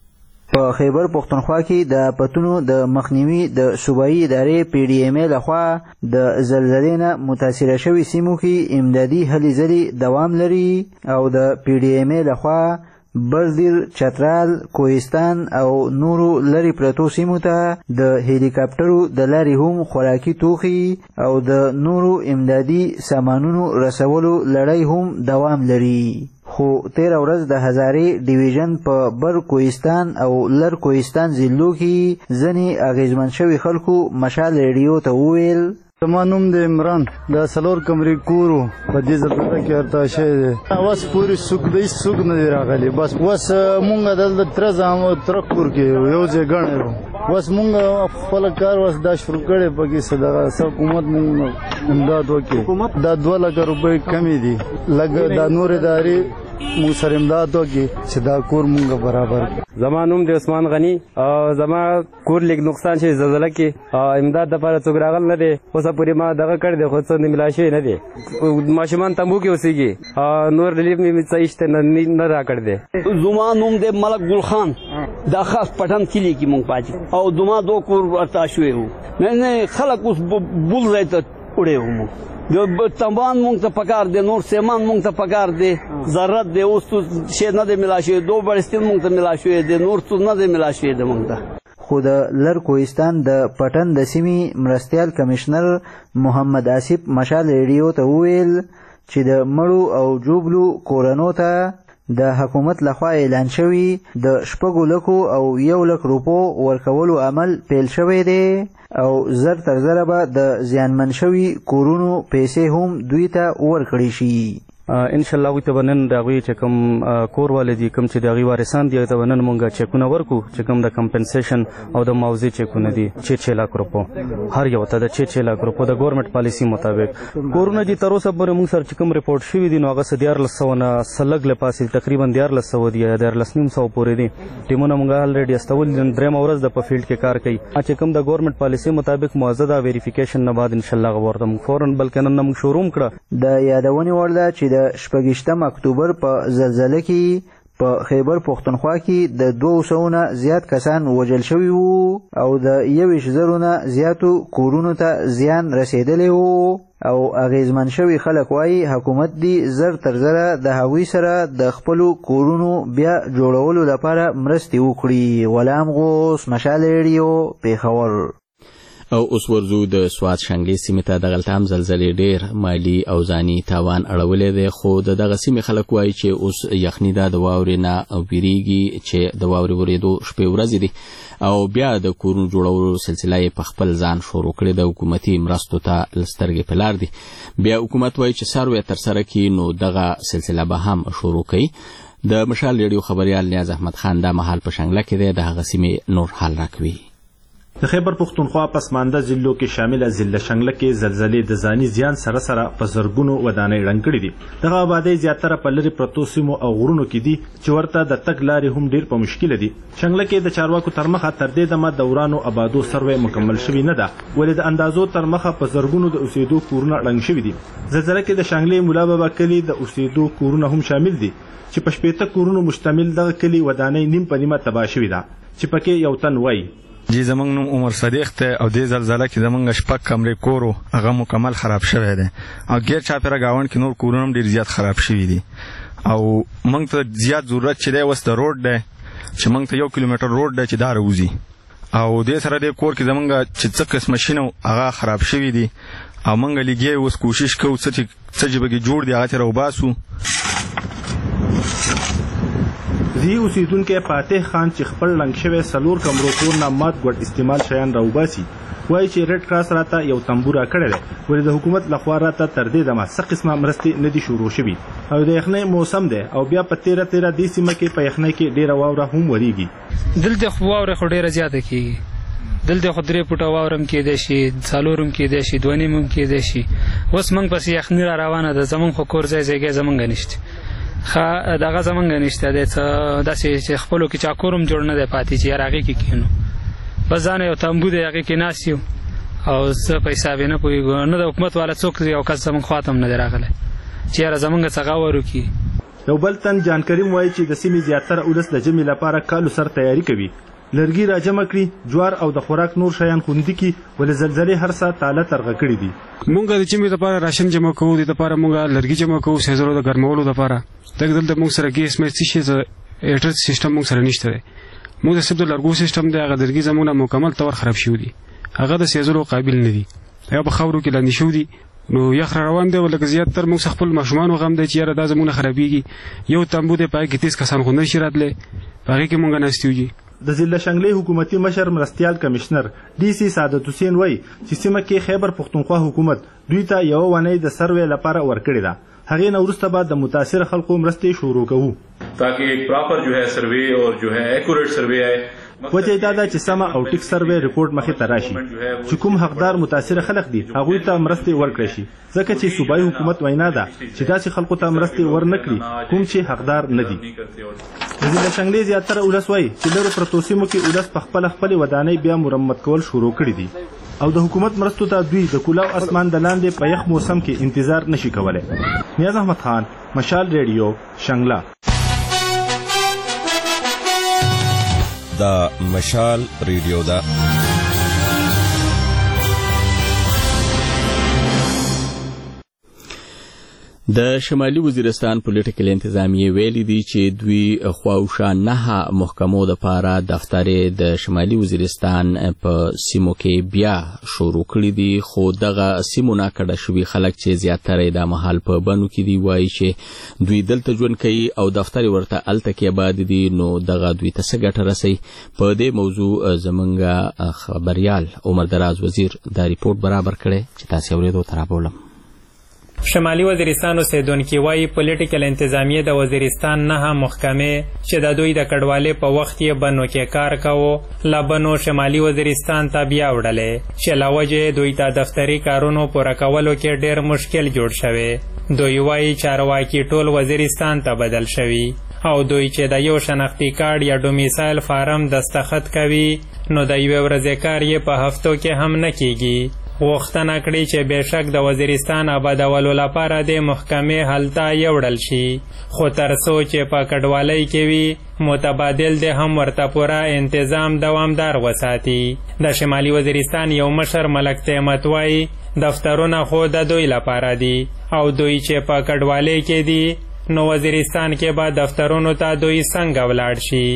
په خیبر پختونخوا کې د پتونو د مخنیوي د صوبایي ادارې PDMA لخوا د زلزلې نه متاثره شوي سیمو کې امدادي هلې ځلې دوام لري او د PDMA لخوا بردیر، چترال، کوهستان او نورو لري پرتو سیمو ته د هلیکاپټرو د لارې هم خوراکي توخي او د نورو امدادي سامانونو رسولو لړۍ هم دوام لري. خو تیر ورځ د هزارې ډیویژن په بر کوهستان او لر کوهستان ضلعو کې ځینې اغېزمن شوي خلکو مشال ریډیو ته وویل زما نوم د عمران د څلور کمرې کورو په دې زلزله کې ارتا شوی دی. اوس پورې څوک دی څوک نه دی راغلی، بس اوس مونږ دلته تره زامو تره کور کې یو ځای ګڼی وو، اوس مونږ خپل کار اوس دا شروع کړی پکې څه دغه حکومت مونږ امداد وکړي. دا 2 لکه روپۍ کمې دي، لږ دا نور ادارې مونږ سره امداد وکړي چې دا کور مونږ برابر کړي. زما نوم د عثمان غني او زما کور لیک نقصان شوی زلزله کې امداد دپاره څوک راغلی نه دی. اوسه پورې ما دغه کړی دی خو څه ملا شوی نه دی. ماشومان تمبو کې اوسېږي، نور ریلیف مې څه ایسته نه راکړی دی. زما نوم دی ملک ګل خان، دا خاص پټن کلي کې مونږ پاتې او زما 2 کور ورته شوی وو. نه خلک اوس بل ځای ته وړی وو. د تنبان مونږ ته پکار دی، نور سیمان مونږ ته پکار دی، ضرورت دی. اوس تو شی نه دی ملا شوی، 2 بړستین مونږ ته ملا شوی دی، نور څه نه دی ملا شوی دی مونږ ته. خو د لر کوهستان د پټن د سیمې مرستیال کمشنر محمد آصف مشال ریډیو ته وویل چې د مړو او جوبلو کورنو ته د حکومت لخوا اعلان شوی د 4 لکو او 1 لک روپو ورکولو عمل پیل شوی دی او زر تر زره به د زیانمن شوي کورونو پیسې هم دوی ته ورکړي شي. ان شاء الله وي ته نن د هغوی چې کوم کور والي دي، کوم چې د هغوی وارثان دي، ته نن مونږ چیکونه ورکو چې کوم د کمپنسیشن او د معاوضې چیکونه دي 6 لک روپو هر یو ته د 6 لک روپو د ګورنمنت پالیسي مطابق. کورونه دي تر اوسه پورې مونږ سره چې کوم ریپورټ شوي دي نو هغه 1400 نه سلګ له پاسې تقریبا 1400 دي، 1400 پورې دي. ټیمونه مونږ الریډي استول، درېمه ورځ د په فیلډ کې کار کوي. چې کوم د ګورنمنت پالیسي مطابق موزده ویریفیکیشن نه بعد ان شاء الله ورته فورن بلکې نن موږ شروع کړه. د یادونې وړ ده چې د 28 اکتوبر په زلزلې کې په خیبر پختونخوا کې د 200 نه زیات کسان وژل شوي وو او د 21,000 نه زیاتو کورونو ته زیان رسیدلی وو او اغیزمن شوي خلک وایي حکومت دی زر تر زره د هغوی سره د خپلو کورونو بیا جوړولو لپاره مرستې وکړي. غلام غوث، مشال ریډیو، پېښور. او اوس ورزو د سوات شنګي سیمې ته د غلطام زلزلې ډیر مالی او ځاني تاوان اړولې ده، خو دغه سیمې خلک وایي چې اوس یخني ده د واورې نه ویریږي چې د واورې ورېدو شپې ورځې دي او بیا د کورونو جوړولو سلسله یې په خپل ځان شروع کړې ده. حکومتي مرستو ته لسترګې په لار دي. بیا حکومت وایي چې سروې ترسره کړي نو دغه سلسله به هم شروع کړي. د مشال ریډیو خبريال نیاز احمد خان دا مهال په شنګله کې د هغه سیمې نور حال راکوي. د خیبر پختونخوا پسمانده ضلعو کې شامل ضلع شنګله کې زلزلې د ځاني زیان سره سره په زرګونو ودانۍ ړنګ کړي دي. دغه آبادۍ زیاتره په لرې پرتو سیمو او غرونو کې دي چې ورته د تګ لارې هم ډیر په مشکل دي. شنګله کې د چارواکو تر مخه تر دې دمه د ورانو آبادو سروې مکمل شوی نه ده، ولې د اندازو تر مخه په زرګونو د اوسېدو کورونه ړنګ شوي دي. زلزلې کې د شنګلې مولا بابا کلی د اوسېدو کورونه هم شامل دي چې په 80 کورونو مشتمل دغه کلی ودانۍ نیم په نیمه تباه شوې ده، چې پکې یو تن وایي جی زمونږ نوم عمر صدیق ته او دې زلزله کې زمونږ شپږ کمرې کورو هغه مکمل خراب شوی دی او غیر چاپیره گاوند کې نور کورونه هم ډیر زیات خراب شوي دي او موږ ته زیات ضرورت چې دی اوس د روډ دی چې موږ ته 1 کیلومتر روډ دی چې دا راوځي او دې سره د کور کې زمونږ چې څه قسم شینو هغه خراب شوي دي او موږ لګي اوس کوشش کوو چې به جوړ دی هغه راوباسو. زی اوسیدونکو فاتح خان چې خپل لنګ شوی سلور کمرو کور نه مات ګډ استعمال شیان راوباسي وایي چې ریډ کراس راته یو تنبور کړی دی، ولې د حکومت لخوا راته تر دې دمه څه قسمه مرستې نه دي شروع شوي او د یخنۍ موسم دی او بیا په 13 دې سیمه کې په یخنۍ کې ډیره واوره هم وریږي. دلته خو واوره خو ډیره زیاته کېږي، دلته خو 3 فوټه واورم کېدی شي، څلورم کېدی شي، 2 نیمم کېدی شي. اوس موږ پسې یخنۍ را روانه ده، زمونږ خو کور ځای زمونږ نشته، دغه زمونږ نشته دی داسې چې خپلو کې چا کور هم جوړ نه دی پاتې چې یار هغې کې کښېنو، بس ځان یو تمبو دی هغې کې ناست یو او څه په حساب یې نه پوهېږو، نه د حکومت والا څوک یو کس زمونږ خوا ته هم نه دی راغلی چې یاره زمونږ څه غور وکړي. یو بل تن جان کریم وایي چې د سیمې زیاتره اولس د ژمي لپاره کالو سر تیاري کوي، لرګي را جمع کړي، جوار او د خوراک نور شیان خوندي کړي، ولې زلزلې هر څه تاله ترغه کړي دي. مونږ د ژمي لپاره راشن جمع کوو، د لپاره مونږ لرګي جمع کوو سیزرو د ګرمولو لپاره. دلته مونږ سره ګیس مې څه شي هیټر سیستم مونږ سره نشته دی، مونږ د سب د لرګو سیستم دی هغه د لرګي زمونږ مکمل تور خراب شوی دی، هغه د سیزرو قابل نه دی، هغه په خاورو کې لاندې شوی دی نو یخ روان دی ولکه زیاتره موږ خپل ماشومان غم دی چې یاره دا زمونږ خرابېږي. یو تمبو دی پای کې 30 کسان خو نه شي راتلی، هغې کې مونږ ناستیږي. د ضلع شنګلې حکومتي مشر مرستیال کمشنر ډي سي سعادت حسین وایي چې سیمه کې خیبر پختونخوا حکومت دوی ته یو ونې د سروې لپاره ورکړې ده، هغې نه وروسته به د متاثر خلکو مرستې شروع کوو تاکہ ایک پراپر جو ہے سروے اور جو ہے ایکوریٹ سروے ہے. وجه دا ده چې سمه او ټیک سروې رپورټ مخې ته راشي چې کوم حقدار متاثر خلک دي هغوی ته مرستې ورکړی شي، ځکه چې صوبایي حکومت وینا ده چې داسې خلکو ته مرستې ورنکړي کوم چې حقدار نه دي. د ضلع شنګلې زیاتره اولس وایي چې لرو پرتو سیمو کې اولس په خپلې ودانۍ بیا مرمت کول شروع کړي دي او د حکومت مرستو ته دوی د کولاو اسمان د لاندې په یخ موسم کې انتظار نشي کولی. نیاز احمد خان، مشال ریډیو، شنګله. دا مشال ریډیو ده. د شمالي وزیرستان پولیټیکل انتظامیه ویلي دي چې دوی خواوشا 9 محکمو د پاره دفترې د شمالي وزیرستان په سیمو کې بیا شروع کړي دي، خو دغه سیمو نه کډه شوي خلک چې زیاتره د مهال په بنو کې دي وایي چې دوی دلته ژوند کوي او دفتر ورته الته کې آباد دي، نو دغه دوی ته څه ګټه رسي. په دې موضوع زمونږ خبريال عمر دراز وزیر دا ریپورت برابر کړی چې تاسو اورېدو ته راوړم. شمالي وزیرستان اوسیدونکي وایي پولیټیکل انتظامیه د وزیرستان 9 محکمې چې د دوی د کډوالۍ په وخت یې بنو کې کار کوو له بنو شمالي وزیرستان ته بیا وړلې چې له وجې دوی ته دفتري کارونو پوره کولو کې ډېر مشکل جوړ شوی. دوی وایي چارواکي ټول وزیرستان ته بدل شوي او دوی چې د یو شناختي کارت یا ډومیسایل فارم دستخط کوي نو د یوې ورځې کار یې په هفتو کې هم نه کیږي. غوښتنه کړې چې بېشک د وزیرستان آبادولو لپاره د محکمې هلته یوړل شي، خو تر څو چې په کډوالۍ کې وي متبادل د هم ورته پوره انتظام دوامدار وساتي. د شمالي وزیرستان یو مشر ملک تهمت وایي دفترونه خو د دوی لپاره دي او دوی چې په کډوالۍ کې دي نو وزیرستان کې به دفترونو ته دوی څنګه ولاړ شي.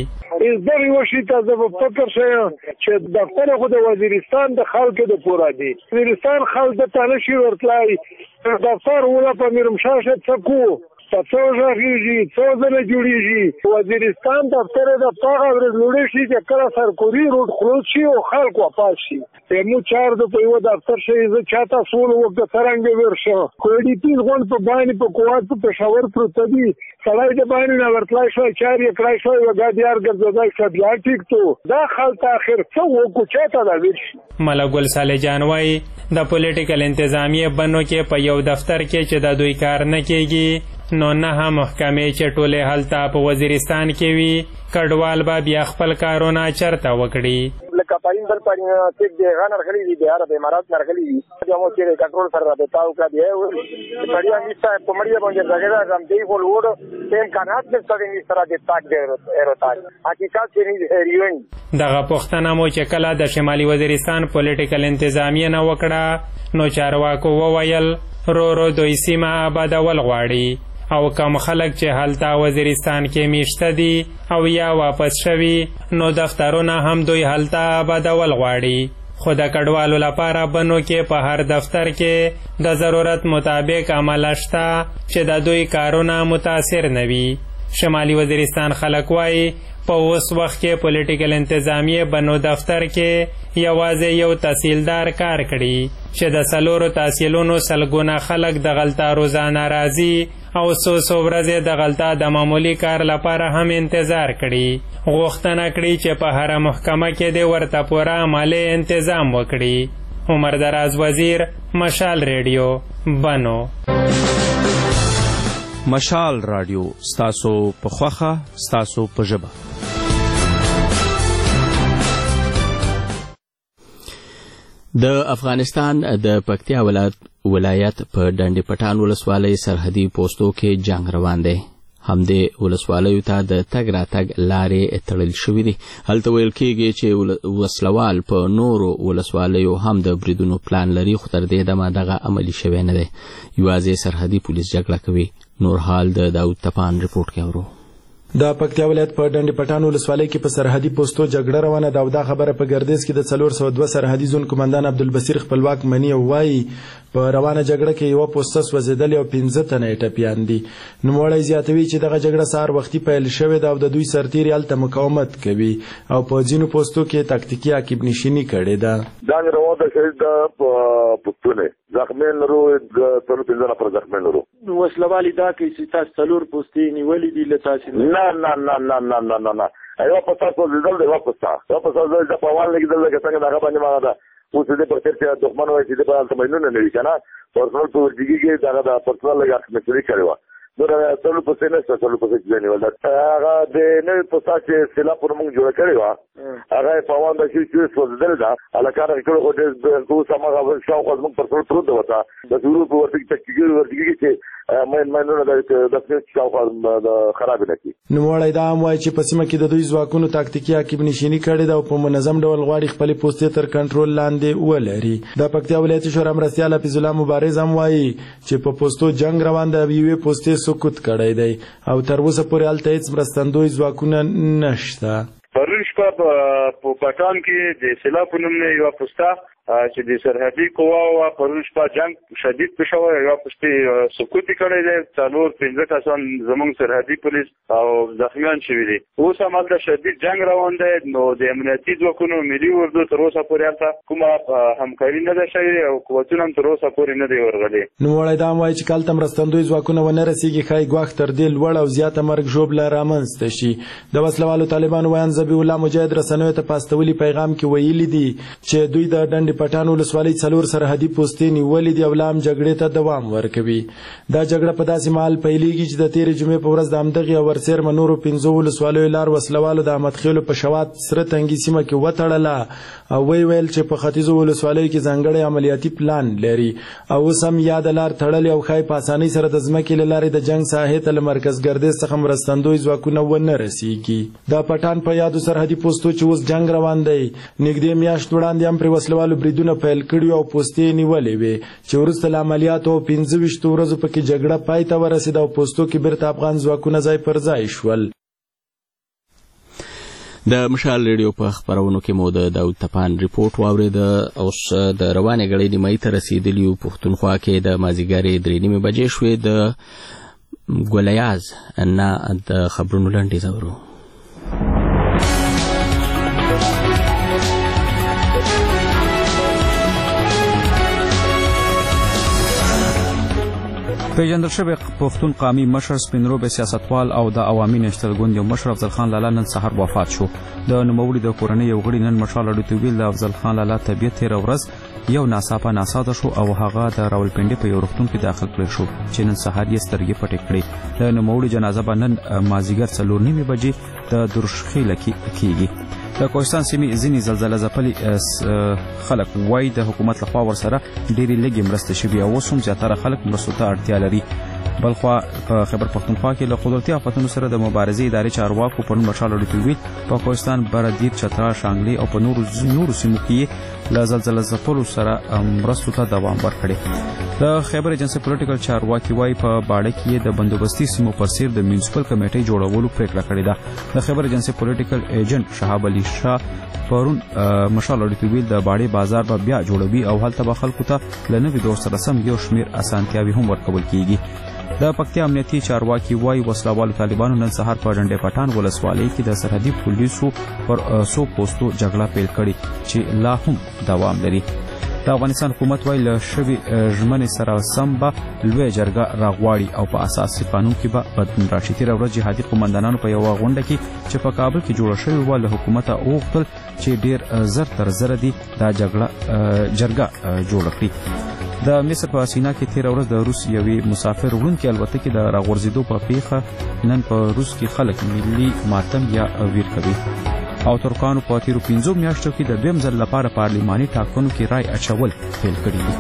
دغه وشي ته زه په فکر شم چې دفتر خو د وزیرستان د خلکو د پورا دی وزیرستان خلک د تانه شي ورتلای دفتر ولا په میرمشاه څکو څو ځایږي څو ځله جوړیږي وزیرستان دفتر د هغه ورزلوړي شي چې کله سرکوري روډ خلاص شي او خلک واپس شي مو چار د په یو دفتر شي زه چاته سول وخت څنګه ورشه کوډي تین غون په باندې په کوات په پېښور پروت دی سړی د باندې نه ورتلای شو چار یې کړای شو وګادیار ګرځولای شو بیا ټیک ته دا خلک اخر څو وکړو چاته دا ویل ملک ګل صالح جان وايي د پولیټیکل انتظامیه بنو کې په یو دفتر کې چې د دوی کار نه کیږي نو نه محکمې چې ټولې هلته په وزیرستان کې وي کډوال به بیا خپل کارونه چرته وکړي لکه پرین بل پرین تک دی غنر غلی دی بهار به امارات مرغلی دی مو چې کنټرول سره رابطه وکړه دی پړیا میسته پمړیا باندې ځګړه زم دی ول وړ تیم کانات د ستړي سره د تاک دی ایروتاج حقیقت چې نه هریون دغه پښتنه مو چې کله د شمالي وزیرستان پولیټیکل انتظامیه نه وکړه نو چارواکو وویل رو دوی سیمه آبادول غواړي او کم خلک چې هلته وزیرستان کې میشته دي او یا واپس شوي نو دفترونه هم دوی هلته آبادول غواړي خو د کډوالو لپاره بنو کې په هر دفتر کې د ضرورت مطابق عمل شته چې د دوی کارونه متاثر نه وي شمالي وزیرستان خلک وایي په اوس وخت کې پولیټیکل انتظامیه بنو دفتر کې یوازې یو تحصیلدار کار کړي چې د څلورو تحصیلونو سلګونه خلک د غلطه روزانه راځي او څو ورځې د غلطه د معمولی کار لپاره هم انتظار کړي غوښتنه کړي چې په هره محکمه کې د ورته پوره مالی تنظیم وکړي عمر دراز وزیر مشال ریډیو بنو مشال رادیو ستاسو په خوخه ستاسو په ژبه د افغانستان د پکتیا ولایت په ډنډ پټان ولسوالۍ سرحدي پوستو کې جنگ روان دی همدې ولسوالیو ته د تګ راتګ لارې تړل شوې دي هلته ویل کېږي چې وسلوال په نورو ولسوالیو هم د بریدونو پلان لري خو تر دې دمه دغه عملي شوی نه دی یوازې سرحدي پولیس جګړه کوي نور حال د داود تپان رپورټ کې اورو د پکتیا ولایت په ډنډ پټان ولسوالۍ کې په سرحدي پوسټو جګړه روانه ده او دا خبره په ګردیز کې د 402 سرحدي زون کمانډان عبدالبصیر خپلواک منی وایي په روانه جګړه کې یو پوسټ سوځیدل او 15 تنه ټپیان دي نوموړی زیاتوي چې دغه جګړه سهار وختي پیل شوې ده او د دوی سرتیري هلته مقاومت کوي او په ځینو پوسټو کې تاکتیکي عقب نشیني کړې ده دا روانه ده چې د پښتون زخمین لرو د ټول 15 پر زخمین لرو وسلوالي دا کې چې تاسو څلور پوسټې نیولې دي لته تاسو نه ایو په تاسو دل دی واپس تاسو د په وال کې دلته څنګه هغه باندې ما ده اوس دې په تر کې دښمن وایي چې په تاسو باندې نه لري کنه پرسنل په ورګي کې دا د پرسنل لګښت مسلې کړو نو ټول په سینې ټول په ځینې ولدا هغه د نه په تاسو سلا پر موږ جوړ کړو هغه په وانه چې څه دل دا الکار کړو د کو سمغه شاو خو موږ پرسنل پروت وتا د ضرورت ورته ورګي چې مېنونه د شاو خراب نه کی نو وړای دا موای چې په سیمه کې د دوی ځواکونو تاکتیکي عقب نشینی کړي دا په منظم ډول غواړي خپل پوسټې تر کنټرول لاندې ولري د پکتیا ولایت شورا مرستیال حفیظ الله مبارز هم وایي چې په پوسټو جنگ روان دی یوې پوسټې سکوت کړی دی او تر اوسه پورې هلته هیڅ مرستندوی ځواکونه نشته پرون شپه په پټان کې د سیلا په نوم یو پوسټه چې د سرحدي قواو پرون شپه جنگ شدید پېښور یو پوسټه سکوت کړی دی 4-15 کسان زموږ سرحدي پولیس او زخمیان شوي دي اوس هم هلته شدید جنگ روان دی نو د امنیتي ځواکونو ملي اردو تر اوسه پورې هلته کومه همکاري نه ده شوې او قوتونه هم تر اوسه پورې نه دی ورغلي نوموړی دا هم وایي چې کله مرستندوی ځواکونه ونه رسېږي ښایي ګواښ تر دې لوړ او زیاته مرګ ژوبله رامنځته شي د وسلوالو طالبانو ویان ذبیح الله مجاهد رسنیو ته په استولي پیغام کې ویلي دي چې دوی د ډنډ پټان ولسوالۍ 4 سرحدي پوسټې نیولې دي او لا هم جګړې ته دوام ورکوي دا جګړه په داسې مهال پیلېږي چې د تېرې جمعې په ورځ د همدغې او ورڅیرمه نورو 15 ولسوالیو لار وسلوالو د احمد خیلو په شوات سره تنګي سیمه کې وتړله او ویل چې په ختیځو ولسوالیو کې ځانګړی عملیاتي پلان لري او اوس هم یا د لار تړلې او ښایي په اسانۍ سره د ځمکې له لارې د جنګ ساحې ته له مرکز ګردیز څخه مرستندوی ځواکونه ونه رسېږي د پټان په یادو سرحدي پوسټو چې اوس جنګ روان دی نږدې میاشت وړاندې هم پرې وسلوالو بریدونه پیل کړي او پوسټې نیولې وې چې وروسته له عملیاتو 15 ورځو پکې جګړه پای ته ورسېده او پوسټو کې بیرته افغان ځواکونه ځای پر ځای شول د مشال ریډیو په خبرونو کې مو د داود تپان ریپورت واورید. اوس د روانې غړې نیمایي ته رسیدلی یو. پښتونخوا کې د مازیګرې 3:30 بجې شوې. د ګولیاز نه د خبرونو لنډیز اورو. پیژندل شوی پښتون قومي مشر سپینروبه سیاستوال او د عوامي نشتل ګوند یو مشر افضل خان لالا نن سحر وفات شو. د نوموړي د کورنۍ یو غړي نن مشال اړیته ویل د افضل خان لالا طبيعت تیر ورځ یو ناڅاپه ناساده شو او هغه د راولپنډي په یو روغتون کې داخل کړل شو چې نن سحر یې سترګې پټې کړې. د نوموړي جنازه به نن مازیګر 4:30 بجې د درشخیل کېږي. د کوهستان سیمې ځینې زلزلې ځپلي خلک وایي د حکومت لخوا ورسره ډېرې لږې مرستې شوي او اوس هم زیاتره خلک مرستو ته اړتیا لري. بلخوا په خیبر پښتونخوا کې له قدرتي آفتونو سره د مبارزې ادارې چارواکو پرون مشال اړیتوي په کوهستان بردیر چترال شانګلي او په نورو سیمو کې له زلزلې ځپلو سره مرستو ته دوام ورکړي. د خیبر ایجنسي پولیټیکل چارواکي وایي په باړه کې د بندوبستي سیمو پر سیر د میونسپل کمیټې جوړولو پریکړه کړې ده. د خیبر ایجنسي پولیټیکل ایجنټ شهاب علي شاه پرون مشال اړیتوي د باړې بازار به بیا جوړوي او هلته به خلکو ته له نوي دور سره سم یو شمیر اسانتیاوي هم ورکول کیږي. د پکتیا امنیتي چارواکي وایي وسلوالو طالبانو نن سهار په ډنډې پټان ولسوالۍ کې د سرحدي پولیسو پر 100 پوسټو جګړه پیل کړې چې لا هم دوام لري. د افغانستان حکومت وایي له شوي ژمنې سره سم به لویه جرګه راغواړي او په اساسي قانون کې به بدلون راشي. تېره ورځ جهادي قومندانانو په یوه غونډه کې چې په کابل کې جوړه شوې وه له حکومته وغوښتل چې ډېر زر تر زره دي دا جرګه جوړه کړي. د مصر په سینا کې تېره ورځ د روس یوې مسافر وړونکې الوتکې د راغورځېدو په پیښه نن په روس کې خلک ملي ماتم یا ویر کوي. او ترکانو په تیرو 15 میاشتو کې د دویم ځل لپاره پارلماني ټاکنو کې رای اچول پیل کړي دي.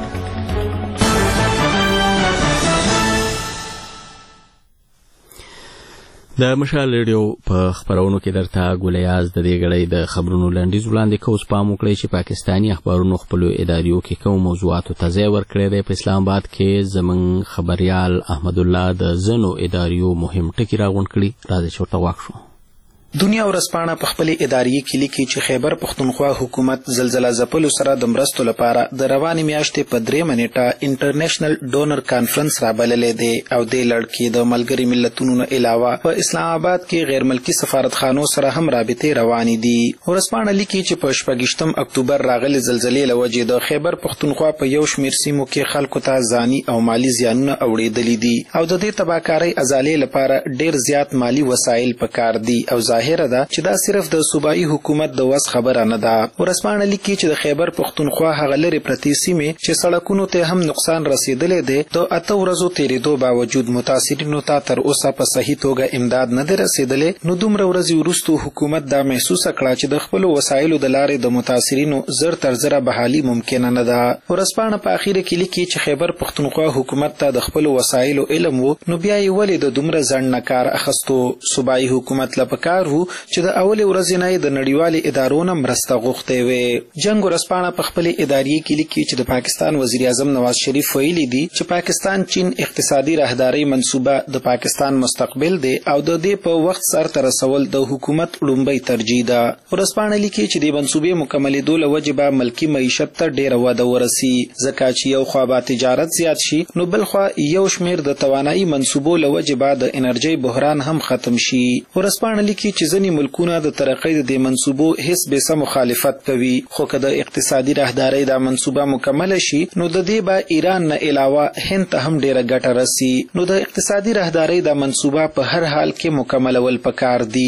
د مشال ریډیو په خبرونو کې درته ګولیاز د دې غړې د خبرونو لنډیز وړاندې کوو. پام وکړئ چې پاکستاني اخبارونو خپلو اداریو کې کوم موضوعاتو ته ځای ورکړی دی. په اسلام آباد کې زموږ خبریال احمد الله د ځینو اداریو مهم ټکي راغونډ کړي. راځئ چې ورته غوږ شو. دنیا ورځپاڼه په خپل اداري کې لیکي چې خیبر پښتونخوا حکومت زلزلہ ځپلو سره د مرستو لپاره د روانې میاشتې په 3 نیټه انټرنیشنل ډونر کانفرنس رابللې دی او د لړ د ملګري ملتونو نه علاوه په اسلام آباد کې غیر ملکی سفارتخانو سره هم رابطې روانې دي. ورځپاڼه لیکي چې په 28 اکتوبر راغلي زلزلې له وجې د خیبر پښتونخوا په یو شمیر سیمو کې خلکو ته ځاني او مالی زیانونه اوړېدلي دي او د دې تباهکارۍ ازالې لپاره ډېر زیات مالی وسایل پکار دي او ظاهره ده چې دا صرف د صوبایي حکومت د وس خبره نه ده. ورځپاڼه لیکي چې د خیبر پښتونخوا هغه لرې پرتې سیمې چې سړکونو ته هم نقصان رسیدلی دی د 8 ورځو تېرېدو باوجود متاثرینو ته تر اوسه په صحیح توګه امداد نه دی رسیدلی. نو دومره ورځې وروستو حکومت دا محسوسه کړه چې د خپلو وسایلو د لارې د متاثرینو زر تر زره بحالي ممکنه نه ده. ورځپاڼه په اخیره کې لیکي چې خیبر پښتونخوا حکومت ته د خپلو وسایلو علم وو نو بیا یې ولې د دومره ځنډ نه کار اخیستو. صوبایي حکومت له پکار وو چې د اولې ورځې نه د نړیوالې ادارو نه مرسته غوښتې وې. جنګ ورځپاڼه په خپلې ادارې کې لیکي چې د پاکستان وزیر اعظم نواز شریف ویلي دي چې پاکستان چین اقتصادي راهدارۍ منصوبه د پاکستان مستقبل دی او د دې په وخت سر ته رسول د حکومت لومړی ترجیح ده. ورځپاڼه لیکي چې د منصوبې مکملېدو له وجې به ملکي معیشت ته ډېره وده ورسي ځکه چې یو خوا به تجارت زیات شي نو بل خوا یو شمیر د توانایي منصوبو له وجې به د انرژۍ بحران هم ختم شي. ورځپاڼه لیکي چې ځینې ملکونه د ترقۍ د منصوبو هیڅ بې مخالفت کوي خو که د اقتصادي راهدارۍ دا منصوبه مکمل شي نو د دې به ایران نه علاوه هند ته هم ډیره ګټه رسي. نو د اقتصادي راهدارۍ دا منصوبه په هر حال کې مکملول پکار دي.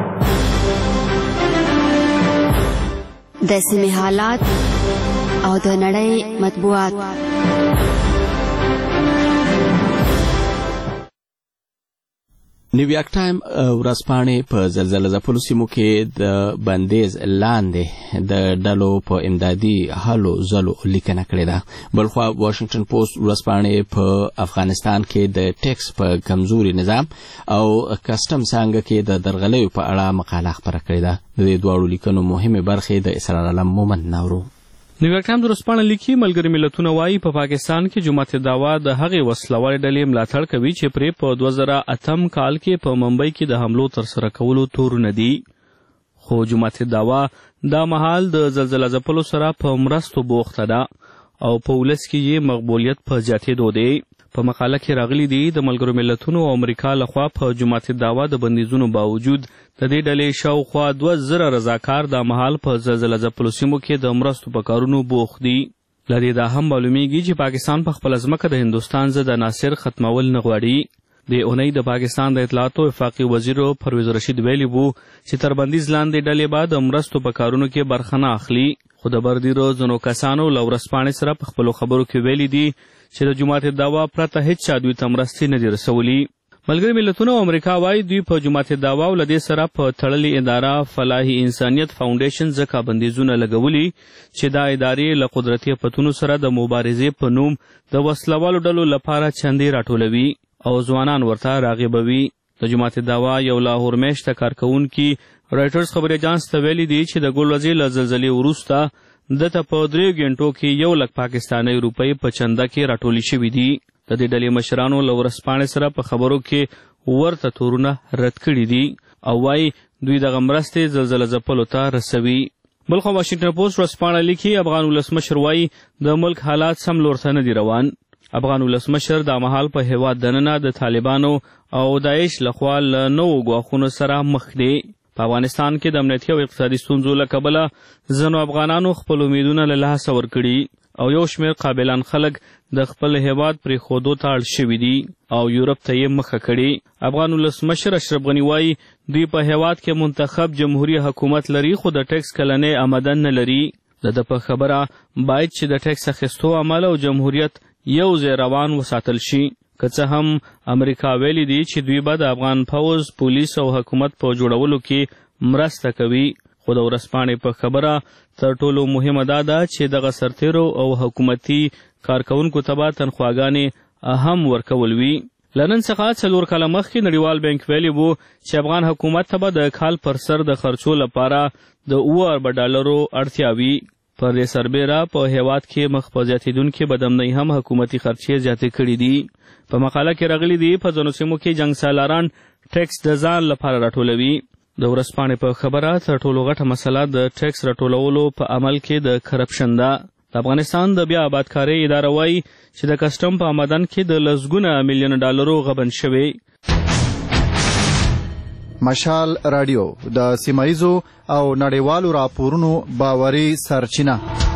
د سیمې حالات او د نړۍ مطبوعات. نیویارک ټایم ورځپاڼې په زلزلې ځپلو سیمو کې د بندیز لاندې د ډلو په امدادي هلو ځلو لیکنه کړې ده. بلخوا واشنگټن پوسټ ورځپاڼې په افغانستان کې د ټیکس په کمزوري نظام او کسټم څانګه کې د درغلیو په اړه مقاله خپره کړې ده. د دې دواړو لیکنو مهمې برخې د اسرار علم مومند ناورو. نیویارک ټایمز ورځپاڼه لیکي ملګري ملتونه وایي په پاکستان کې جماعت دعوا د هغې وسلوالې ډلې ملاتړ کوي چې پرې په 2008 کال کې په ممبئی کې د حملو ترسره کولو تورونه دي. خو جماعت دعوا دا مهال د زلزله ځپلو سره په مرستو بوخته ده او په ولس کې یې مقبولیت په زیاتېدو دی. په مقاله کې راغلي دي د ملګرو ملتونو او امریکا لخوا په جماعت دعوا د بندیزونو باوجود د دې ډلې شاوخوا 2000 رضاکار دا مهال په زلزله ځپلو سیمو کې د مرستو په کارونو بوخت دي. له دې دا هم معلومیږي چې پاکستان په خپله ځمکه د هندوستان ضد عناصر ختمول نه غواړي. د اونۍ د پاکستان د اطلاعاتو وفاقي وزیر پرویز رشید ویلي وو چې تر بندیز لاندې ډلې به د مرستو په کارونو کې برخه نه اخلي. خو د بردیرو ځینو کسانو له ورځپاڼې سره په خپلو خبرو کې ویلي دي چې د جماعت دعوا پرته هیڅ چا دوی ته مرستې نه دي رسولي. ملګري ملتونه او امریکا وایي دوی په جماعت دعوا او له دې سره په تړلې اداره فلاحي انسانیت فاونډیشن ځکه بندیزونه لګولي چې دا ادارې له قدرتي پتونو سره د مبارزې په نوم د وسلوالو ډلو لپاره چندې راټولوي او ځوانان ورته راغبوي. د جماعت دعوا یو لاهور میشته کارکوونکي رایټرز خبري اجانس ته ویلي دي چې د ګلوزي له زلزلې وروسته دته په 3 غنټو کې 1 لک پاکستاني روپۍ په چنده کې راټولې شوي دي. د دې ډلې مشرانو له ورځپاڼې سره په خبرو کې ورته تورونه رد کړي دي او وايي دوی دغه مرستې زلزله ځپلو ته رسوي. بلخو واشنګټن پوسټ ورځپاڼه لیکي افغان ولسمشر وايي د ملک حالات سم لور ته نه دي روان. افغان ولسمشر دا مهال په هیواد دننه د طالبانو او داعش لخوا له نوو ګواښونو سره مخ دی. په افغانستان کې د امنیتي او اقتصادي ستونزو له کبله ځینو افغانانو خپل امیدونه له لاسه ورکړي او یو شمېر قابلان خلک د خپل هیواد پرېښودو ته اړ شوي دي او یورپ ته یې مخه کړي. افغان ولسمشر اشرف غني وایي دوی په هیواد کې منتخب جمهوري حکومت لري خو د ټیکس کلنۍ آمدن نه لري. د ده په خبره باید چې د ټیکس اخیستو عمل او جمهوریت یو ځای روان وساتل شي. که څه هم امریکا ویلي دي چې دوی به د افغان پوځ پولیس او حکومت په جوړولو کې مرسته کوي خو د ورځپاڼې په خبره تر ټولو مهمه دا ده چې دغه سرتیرو او حکومتي کارکوونکو ته به تنخواګانې هم ورکول وي. له نن څخه 4 کاله مخکې نړیوال بانک ویلي وو چې افغان حکومت ته به د کال پر سر د خرچو لپاره د 7 ارب ډالرو اړتیا وي. پر دې سربیره په هیواد کې مخ په زیاتېدونکې بدامنۍ هم حکومتي خرچې زیاتې کړي دي. په مقاله کې راغلي دي په ځینو سیمو کې جنګ سالاران ټیکس د ځان لپاره راټولوي. د ورځپاڼې په خبره تر ټولو غټه مسله د ټیکس راټولولو په عمل کې د کرپشن ده. د افغانستان د بیا آبادکارۍ اداره وایي چې د کسټم په آمدن کې د لسګونه میلیون ډالرو غبن شوی. مشال رادیو د سیمایزو او نړیوالو راپورونو باوري سرچینه.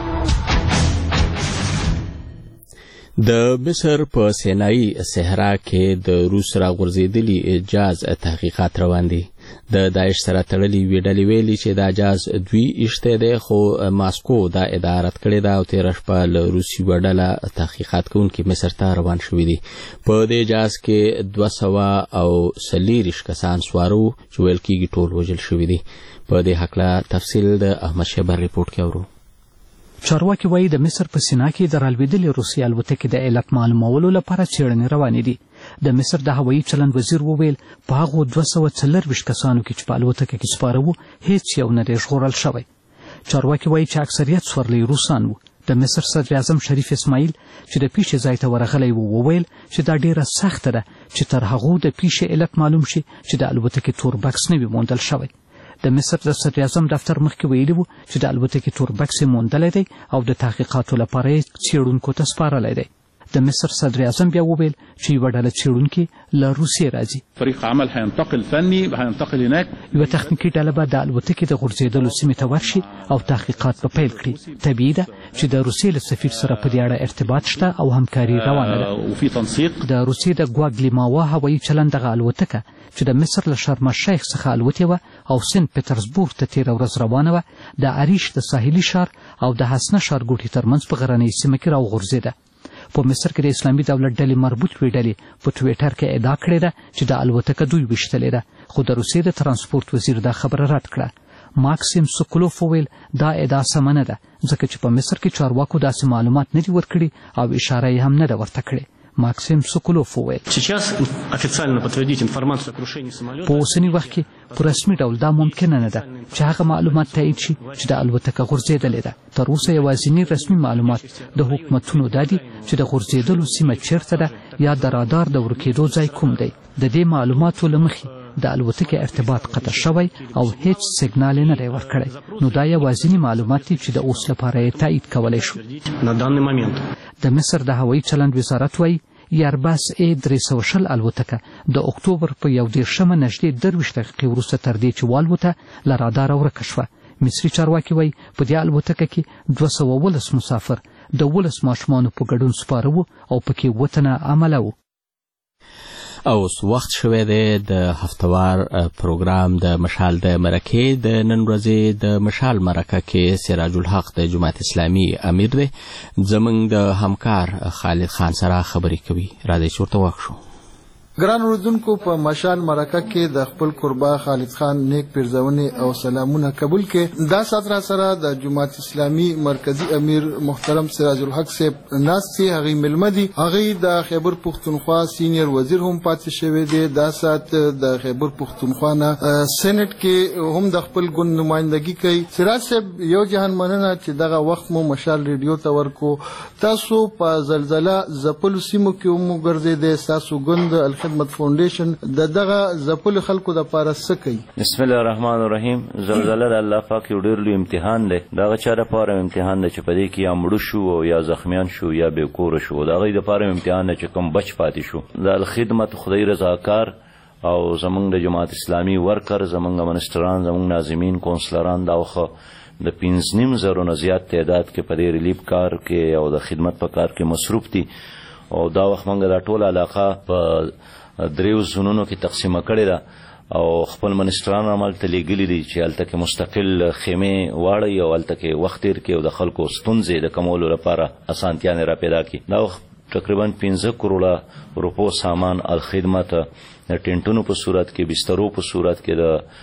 د مصر په سینایي صحرا کې د روس راغورځېدلي جاز تحقیقات روان دي. د داعش سره تړلې یوې ډلې ویلي چې دا جاز دوی ایښتی دی خو ماسکو دا ادعا رد کړې ده او تېره شپه له روسي یوه ډله تحقیقات کوونکي مصر ته روان شوي دي. په دې جاز کې 240 کسان سواره وو چې ویل کېږي ټول وژل شوي دي. په دې هکله تفصیل د احمد شیبر ریپورټ کې اورو. چارواکي وایي د مصر په سینا کې د رالوېدلې روسي الوتکې د علت معلومولو لپاره څېړنې روانې دي. د مصر د هوایي چلند وزیر وویل په هغو 224 کسانو کې چې په الوتکه کې سپاره وو هیڅ یو نه دی ژغورل شوی. چارواکي وایي چې اکثریت سورلۍ روسان وو. د مصر صدر اعظم شریف اسماعیل چې د پیښې ځای ته ورغلی و وویل چې دا ډیره سخته ده چې تر هغو د پیښې علت معلوم شي چې د الوتکې تور بکس نه وي موندل شوی. د مصر د صدر اعظم دفتر مخکې ویلي وو چې د الوتکې تور بکس یې موندلی دی او د تحقیقاتو لپاره یې څېړونکو ته سپارلی دی. د مصر صدر اعظم بیا وویل چې یوه ډله څېړونکي له روسیې راځي. فريق عمل هينتقل فني هينتقل هناك. یوه تخنیکي ډله به د الوتکې د غورځېدلو سیمې ته ورشي او تحقیقات به پیل کړي. طبیعي ده چې د روسیې له سفیر سره په دې اړه ارتباط شته او همکاري روانه ده. وفي تنسيق. د روسیې د ګواګلیماوا هوایي چلند دغه الوتکه چې د مصر له شرم الشیخ څخه الوتې وه او سنت پټرزبورګ ته تېره ورځ روانه وه د عریش د ساحلي ښار او د حسنه ښارګوټي ترمنځ په غرنۍ سیمه کې راوغورځېده. په مصر کې د اسلامي دولت ډلې مربوط وې ډلې په ټویټر کې ادعا کړې ده چې د الوتکه دوی ویشتلې ده خو د روسیې د ترانسپورت وزیر دا خبره رد کړه. ماکسیم سوکولوف وویل دا ادعا سمه نه ده ځکه چې په مصر کې چارواکو داسې معلومات نه دي ورکړي او اشاره یې هم نه ده ورته کړې. ماکسیم سوکولوف وویل په اوسني وخت کې په رسمي ډول دا ممکنه نه ده چې هغه معلومات تایید شي چې د الوتکه غورځېدلې ده. تر اوسه یوازینی رسمي معلومات د حکومتونو دا دي چې د غورځېدلو سیمه چیرته ده یا د رادار د ورکېدو ځای کوم دی. د دې معلوماتو له مخې د الوتکې ارتباط قطع شوی او هیڅ سیګنال نه دی ورکړی. نو دا یوازینی معلومات دي چې د اوس لپاره یې تایید کولی شو. د مصر د هوایي چلند وزارت وایي ایرباس A320 الوتکه د اکتوبر په 11 نږدې 23 دقیقې وروسته تر دې چې والوته له راداره ورکه شوه. مصري چارواکي وایي په دې الوتکه کې 219 مسافر د 12 ماشومانو په ګډون سپاره وو او پکې 7 تنه عمله وو. اوس وخت شوی دی د هفتوار پروګرام د مشال د مرکې. د نن ورځې د مشال مرکه کې سراج الحق د جماعت اسلامي امیر دی. زموږ د همکار خالد خان سره خبرې کوي. راځئ چې ورته وخت شو. ګران اوریدونکو، په مشال مرکه کې د خپل قربا خالد خان نیک پیرزونې او سلامونه قبول کړي. دا سات را سره د جماعت اسلامي مرکزی امیر محترم سراج الحق صاحب ناستي هغه ملمه دي. هغه د خیبر پختونخوا سینیر وزیر هم پاتې شوی دی. دا سات د خیبر پختونخوا نه سېنات کې هم د خپل ګوند نمائندګي کوي. سراج صاحب یو جهان مننه چې دغه وخت مو مشال ریډیو ته ورکو. تاسو په زلزلہ ځپلو سیمو کې هم ګرځېدئ. تاسو ګوند خدمت فاونډیشن دغه ځپلو خلکو د پاره څه کوي؟ بسم الله الرحمن الرحیم. زلزلہ د الله پاک یو ډېر لوی امتحان دی. دغه چا لپاره امتحان دی چې په دې کې یا مړه شو او یا زخمیان شو یا بې کوره شو. د هغوی لپاره امتحان دی چې کوم بچ پاتې شو. د الخدمت خدای رضاکار او زمونږ د جماعت اسلامي ورکر، زمونږ منسټران، زمونږ ناظمین، کونسلران دا وخه د 5.5 نه زیات تعداد کې په دې ریلیف کار کې او د خدمت په کار کې مصروف دي. او دا وخت موږ دا ټول علاقه په 3 زونونو کې تقسیمه کړې ده او خپل منسټران عملته لیږلي دي چې هلته کې مستقل خیمې واړوي او هلته کې وخت تېر کړي او د خلکو ستونزې د کمولو لپاره اسانتیانې را پیدا کړي. دا وخت تقریبا 15 کروڑه روپو سامان الخدمت د ټینټونو په صورت کې، بسترو په صورت کې،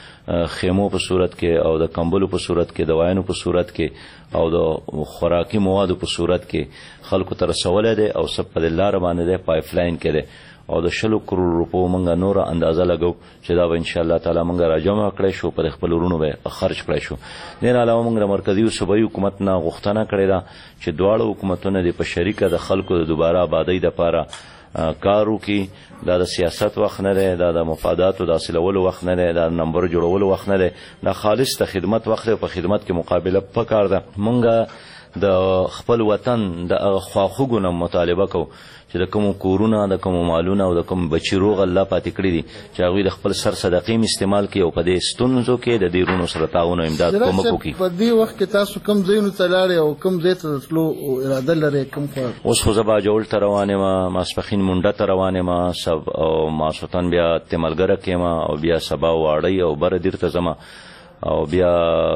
د خیمو په صورت کې او د کمبلو په صورت کې، د واینو په صورت کې او د خوراکي موادو په صورت کې خلکو ته رسولی دی او سب په دې لاره باندې دی پایپ لاین کې دی. او د 20 کروڑ روپو مونږه نوره اندازه لګو چې دا به انشاءالله تعالی مونږه راجمع کړی شو، په خپل ورونو به خرج کړی شو. دین علاوه مونږ د مرکزي او صوبایي حکومت نه غوښتنه کړې ده چې دواړه حکومتونه د په شریکه د خلکو د دوباره آبادی لپاره کار وکړي. دا د سیاست وخت نه دی، دا د مفاداتو د حاصلولو وخت نه دی، دا د نمبر جوړولو وخت نه دی، دا خالص د خدمت وخت دی. په خدمت کې مقابله پکار ده. مونږه د خپل وطن د خواخوږو نه مطالبه کوو چې د کوم کورونه، د کوم مالونه او د کوم بچی روغ الله پاتې کړی دي چې هغوی د خپل سر صدقې استعمال کړي او په دې ستونزو کې د دې رونو سره تعاون او امداد کومک وکړي. په دې وخت کې تاسو کوم ځایونو ته لاړئ او کوم ځای ته تلو اراده لرئ؟ کوم خوا؟ اوس خو زه باجوړ ته روان یم، ماسپښین منډه ته روان یم، او ماسخوتن بیا تملګره کې یم او بیا سبا واړی او بره دیر ته ځم او بیا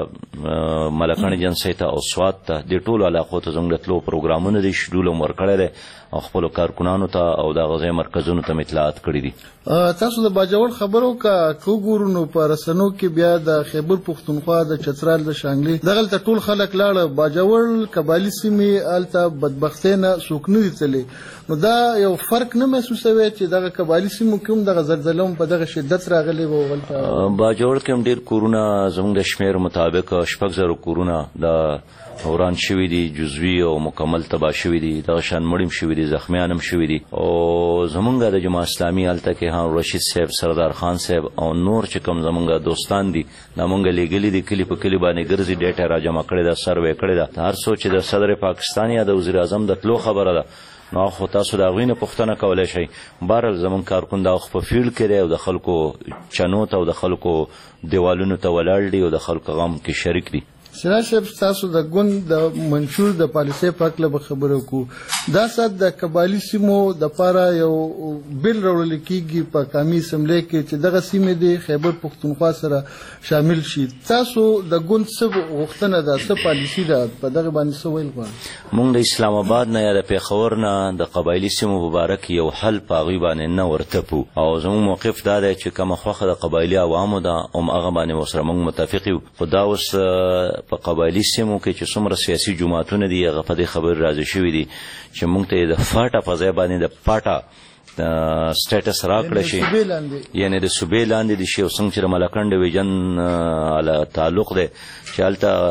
ملکانی جنسي ته او سوات ته. د ټولو علاقو ته زموږ د تلو پروګرامونه دي، شډول هم ورکړی دی او خپلو کارکنانو ته او د غذای مرکزونو ته اطلاعات کړي دي. تاسو د باجوړ خبرو که وګورو نو په رسنو کې بیا د خیبر پختونخوا د چترال د شانګلي دغلته ټول خلک لاړه. باجوړ قبایلي سیمې هلته بدبختۍ نه څوک نه دي تللی. نو دا یو فرق نه محسوسوي چې دغه قبایلي سیمو کې هم دغه زلزله هم په دغه شدت راغلی و؟ باجوړ کې هم ډېر کورونه زموږ د شمیر مطابق 6,000 کورونه د وران شوي دي، جزوي او مکمل تباه شوي دي. دغه شان مړیم شوي دي، زخمیان هم شوي دي. او زمونږ د جماعت اسلامي هلته کې هارون رشید صاحب، سردار خان صاحب او نور چې کوم زمونږ دوستان دي دا مونږ لیږلي دي، کلي په کلي باندې ګرځي، ډیټا را جمع کړې ده، سروې کړې ده. هر څوک چې د صدر پاکستان یا د وزیر اعظم د تلو خبره ده نو خو تاسو د هغوی نه پوښتنه کولی شئ. بهرحال زمونږ کارکون دا په فیلډ کې دی او د خلکو چنو ته او د خلکو دیوالونو ته ولاړ دي او د خلکو غم کې شریک دي. سراج صاحب، تاسو د ګوند د منشور د پالیسۍ په هکله به خبرې وکړو. دا سات د قبایلي سیمو دپاره یو بل راوړل کېږي په قومي اسمبلۍ کې چې دغه سیمې د خیبر پختونخوا سره شامل شي. تاسو د ګوند څه غوښتنه ده، څه پالیسي ده، په دغه باندې څه ویل غواړئ؟ موږ د اسلام آباد نه یا د پېښور نه د قبایلي سیمو په باره کې یو حل په هغوی باندې نه ورتپو او زموږ موقف دا دی چې کومه خوښه د قبایلي عوامو ده هماغه باندې ورسره موږ متفق یو. خو دا اوس په قبایلي سیمو کې چې څومره سیاسي جماعتونه دي هغه په دې خبرې راضي شوي دي چې موږ ته د فاټا په ځای باندې د پاټا سټیټس راکړی شي، یعنې د صوبې لاندې دي شي. او څنګه چې د ملکنډ ډویژن تعلق دی چې هلته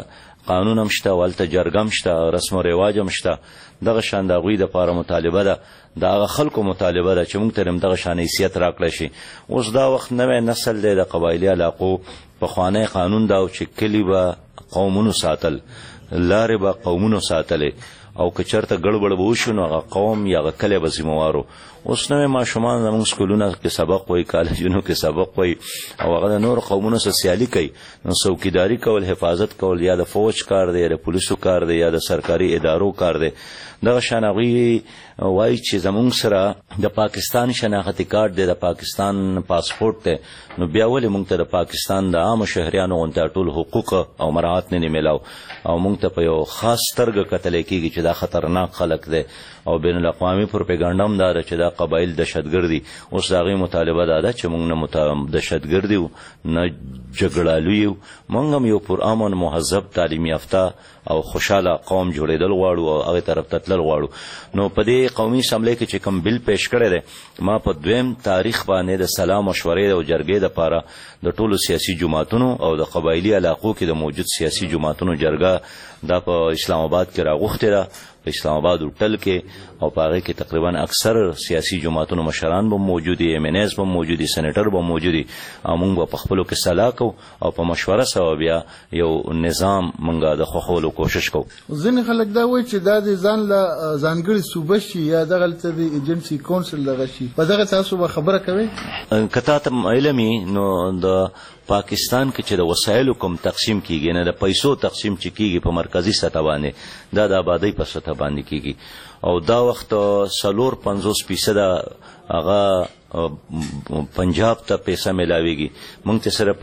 قانون هم شته ولته جرګه هم شته رسم و رواج هم شته دغه شان د هغوی دپاره مطالبه ده د هغه خلکو مطالبه ده چې موږ ته هم دغه شان حیثیت راکړی شي. اوس دا وخت نوی نسل دی د قبایلي علاقو پخوانی قانون دا چې کلي به قومونو ساتل لارې به قومونو ساتلې او که چېرته ګړبړ به وشو نو هغه قوم یا هغه کلی به ذمهوار و. اوس نوی ماشومان زموږ سکولونه کې سبق وایي کالجونو کې سبق وایي او هغه د نورو قومونو سره سیالي کوي نو څوکیداري کول حفاظت کول یا د فوج کار دی یا د پولیسو کار دی یا د سرکاري ادارو کار دی. دغه شان هغوی وایي چې زموږ سره د پاکستان شناختي کارت دی د پاکستان پاسپورت دی نو بیا ولې موږ ته د پاکستان د عامو شهریانو غوندې ټول حقوق او مراعات نه میلاو او موږ ته په یو خاص سترګه کتلی کېږي چې دا خطرناک خلک دی او بین الاقوامي پروپیګنډا هم دا ده چې دا قبایل دهشتګرد دي. اوس د هغوی مطالبه دا ده چې موږ نه دهشتګرد یو نه جګړالو یو موږ هم یو پرامن مهذب تعلیم یافته او خوشاله قوم جوړېدل غواړو او هغې طرف ته تلل غواړو. نو په دې قومي اسمبلۍ کې چې کوم بل پیش کړی دی ما په دویم تاریخ باندې د سلا مشورې او جرګې دپاره د ټولو سیاسي جماعتونو او د قبایلي علاقو کې د موجود سیاسي جماعتونو جرګه دا په اسلام آباد کې راغوښتې ده په اسلام آباد هوټل کې او په هغې کې تقریبا اکثر سیاسي جماعتونو مشران به موجود دي MNAs به موجود دي سینیټر به موجود دي او موږ به په خپلو کې سلا کوو او په مشوره سره بیا یو نظام موږ د خوښولو کوشش کوو. ځینې خلک دا وایي چې دا د ځان له ځانګړې صوبه شي یا دغلته د ایجنسي کونسل دغه شي په دغه تاسو به خبره کوئ که تا ته علم وي نو د پاکستان کې چې د وسایلو کوم تقسیم کیږي نه د پیسو تقسیم چې کیږي په مرکزی سطح باندې دا د آبادی په سطح باندې کیږي او دا وخت 450% هغه پنجاب ته پیسې ملاويږي موږ ته صرف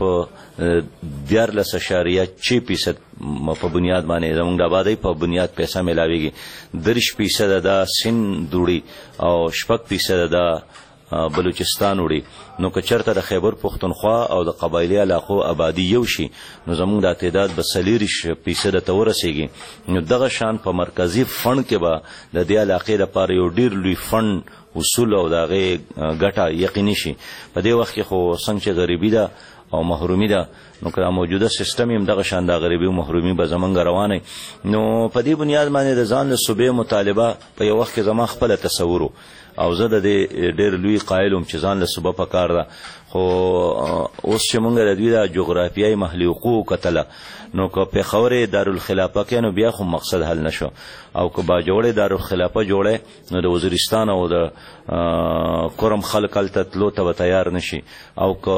14.6% په بنیاد باندې زموږ د آبادی په بنیاد پیسې ملاويږي 30% دا سند دوړي او 6% دا بلوچستان وړي. نو که چېرته د خیبر پښتونخوا او د قبایلي علاقو آبادي یو شي نو زموږ د تعداد به 40% ته ورسیږي. نو دغه شان په مرکزي فند کې به د دې علاقې لپاره یو ډېر لوی فند اصول او د هغې ګټه یقیني شي. په دې وخت کې خو څنګه چې غریبي ده او محرومي ده نو که موجوده سیستم هم دغه شان د غریبي او محرومي به زمونږ روانه نو په دې بنیاد باندې د ځان له صوبې مطالبه په یو وخت کې زما خپله تصور او زه د دې ډېر لوی قایل وم چې ځان له صوبه پکار ده خو اوس چې موږ د دوی د جغرافیایي محلي حقوقو کتله نو که پېښور دارالخلافه کې نو بیا خو مقصد حل نشو او که باجوړې دارالخلافه جوړی نو د وزیرستان او د کرم خلک هلته تلو ته به تیار نشي او که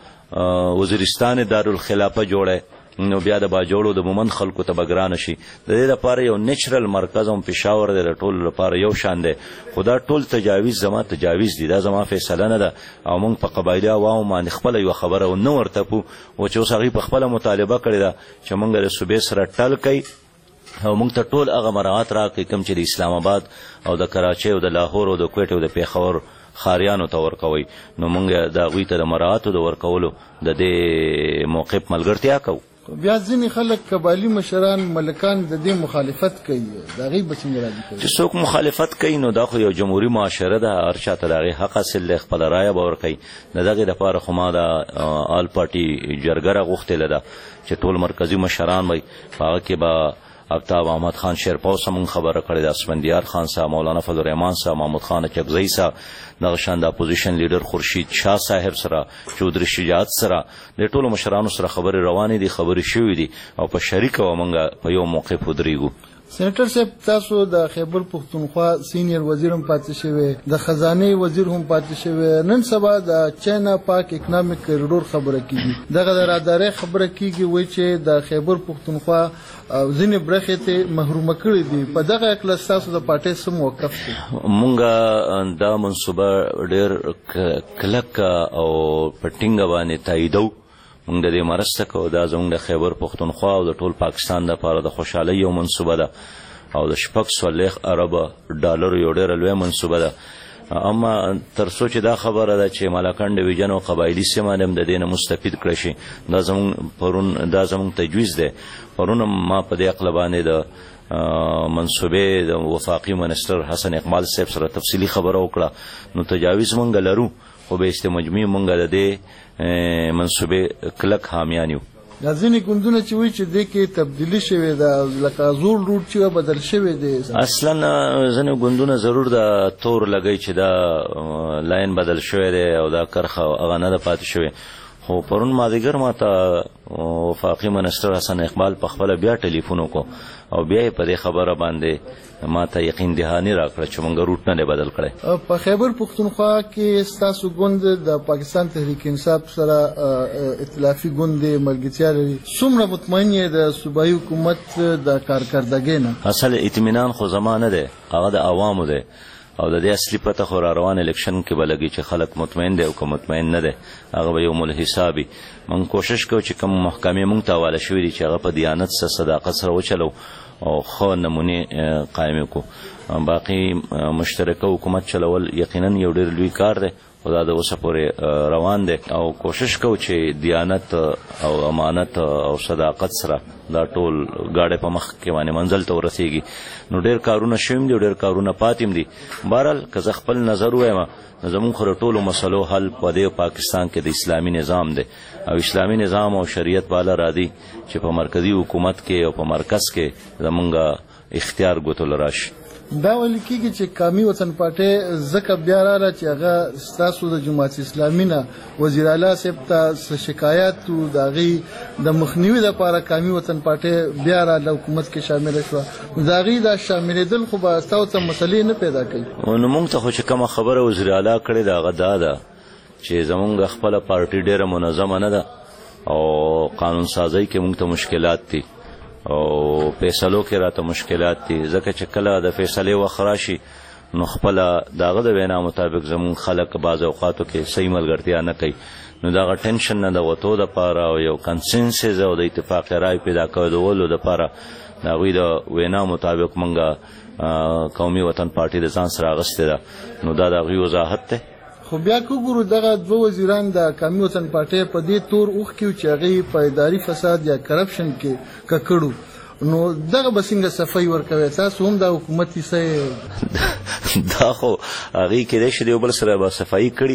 وزیرستان دارالخلافه جوړی نو بیا د باجوړو د مومند خلکو ته به ګرانه شي. د دې لپاره یو نیچرل مرکز هم پېښور دی د ټولو لپاره یو شان دی خو دا ټول تجاویز زما تجاویز دي دا زما فیصله نه ده او موږ په قبایلي عوامو باندې خپله یوه خبره نه ورتپو او چې اوس هغوی په خپله مطالبه کړې ده چې موږ د صوبې سره ټل کوي او موږ ته ټول هغه مراعات راکړي کوم چې د اسلام آباد او د کراچۍ او د لاهور او د کویټ او د پېښور خاریانو ته ورکوي نو موږ د هغوی ته د مراعاتو د ورکولو د دې موقف ملګرتیا کوو. بیا ځینې خلک قبایلي مشران ملکان د دې مخالفت کوي د هغې به څنګه راضي کوي؟ چې څوک مخالفت کوي نو دا خو یو جمهوري معاشره ده هر چا ته د هغې حق حاصل دی خپله رایه به ورکوي. د دغې دپاره خو ما د آل پارټي جرګه راغوښتې ده چې ټول مرکزي مشران وي په هغه کې به افطاب احمد خان شیرپاو سره خبره کړې ده اسفندیار خان صاحب مولانا فضل الرحمن صاحب محمود خان چکزی صاحب دغه شان د اپوزیشن لیډر خورشید شاه صاحب سره چودري شجاعت سره د ټولو مشرانو سره خبرې روانې دي خبرې شوې دي او په شریکه و موږ په یو موقف ودرېږو. سینیټر صاحب تاسو د خیبر پښتونخوا سینیر وزیر هم پاتې شوی د خزانه وزیر هم پاتې شوی نن سبا د چاینا پاک اکنامک کریډور خبره کیږي دغه د رادارې خبره کیږي وایي چې د خیبر پښتونخوا ځینې برخې ته محرومه کړي دي په دغه اکلاس تاسو د پارټۍ څه موقف دی؟ مونږ دا منصوبه ډېر کلک او په ټینګه باندې تاییدو موږ د دې مرسته کوو دا زموږ د خیبر پښتونخوا او د ټول پاکستان دپاره د خوشحالۍ یو منصوبه ده او د 440 اربه ډالرو یو ډېره لویه منصوبه ده. اما تر څو چې دا خبره ده چې مالاکنډ ډویژن او قبایلي سیمه هم د دې نه مستفید کړی شي دا زموږ تجویز دی. پرون ما په دې عقله باندې د منصوبې د وفاقي منسټر حسن اقبال صاحب سره تفصیلي خبره وکړه نو تجاویز مونږ لرو خو به استمجموعي مونږ د دې منصوبې کلک حامیان یو. ځینې ګوندونه چې وایي چې دې کې تبدیلي شوې ده لکه زوړ روټ چې بدل شوی دی. اصلا ځینې ګوندونه ضرور د تور لګی چې دا لاین بدل شوی دی او دا کرخه هغه نه ده پاتې شوې. خو پرون مازدیګر ما ته وفاقي منسټر حسن اقبال په خپله بیا ټلیفون وکړو او بیا یې په دې خبره باندې ما ته یقین دهاني راکړه چې موږ روټ نه دی بدل کړی. په خیبر پښتونخوا کې ستاسو ګوند د پاکستان تحریک انصاف سره ائتلافي ګوند دی ملګرتیا لري. څومره مطمئن یې د صوبایي حکومت د کارکردګۍ نه؟ اصل اطمینان خو زما نه دی، هغه د عوامو دی او د دې اصلي پته خو را روان الیکشن کې به لګي چې خلک مطمئن دی او که مطمئن نه دی هغه به یوم الحسابي. موږ کوشش کوو چې کوم محکمې موږ ته حواله شوي دي چې هغه په دیانت سره صداقت سره وچلو او ښه نمونې قایم کړو. باقي مشترکه حکومت چلول یقینا یو ډېر لوی کار دی او دا د اوسه پورې روان دی او کوشش کوو چې دیانت او امانت او صداقت سره دا ټول گاډی په مخ کې باندې منزل ته ورسیږي. نو ډېر کارونه شوي دي او ډېر کارونه پاتې دي. بهرحال که زه خپل نظر ووایم زمونږ خو د ټولو مسلو حل په دې پاکستان کې د اسلامي نظام دی او اسلامي نظام او شریعت والا راځي چې په مرکزي حکومت کې او په مرکز کې زمونږ اختیار ګوتو راشي. دا ویل کېږي چې قومي وطن پارټۍ ځکه بیا راغله چې هغه ستاسو د جماعت اسلامي نه وزیر اعلی صاحب ته شکایات و د هغې د مخنیوي لپاره قومي وطن پارټۍ بیا راغله حکومت کې شامله شوه. د هغې دا شاملېدل خو به ستاسو ته مسلې نه پیدا کوي. نو موږ ته خو چې کومه خبره وزیر اعلی کړې ده هغه دا ده چې زمونږ خپله پارټي ډېره منظمه نه ده او قانون سازۍ کې موږ ته مشکلات دي او فیصلو کې راته مشکلات دي ځکه چې کله د فیصلې وخت راشي نو خپله د هغه د وینا مطابق زموږ خلک بعض اوقاتو کې صحیح ملګرتیا نه کوي. نو د هغه ټینشن نه د وتو دپاره او یو کنسنسس او د اتفاق رای پیدا کولو دپاره د هغوی د وینا مطابق موږ قومي وطن پارټي د ځان سره اخیستې ده. نو دا د هغوی وضاحت دی. خو بیا که وګورو دغه دوه وزیران د قومي وطن پارټۍ په دې تور اوښکي چې هغې په اداري فساد یا کرپشن کې ککړو نو دغه به څنګه صفایي ورکوي؟ تاسو هم د حکومت حصه دا خو هغې کېدای شي د یو بل سره به صفایي کړي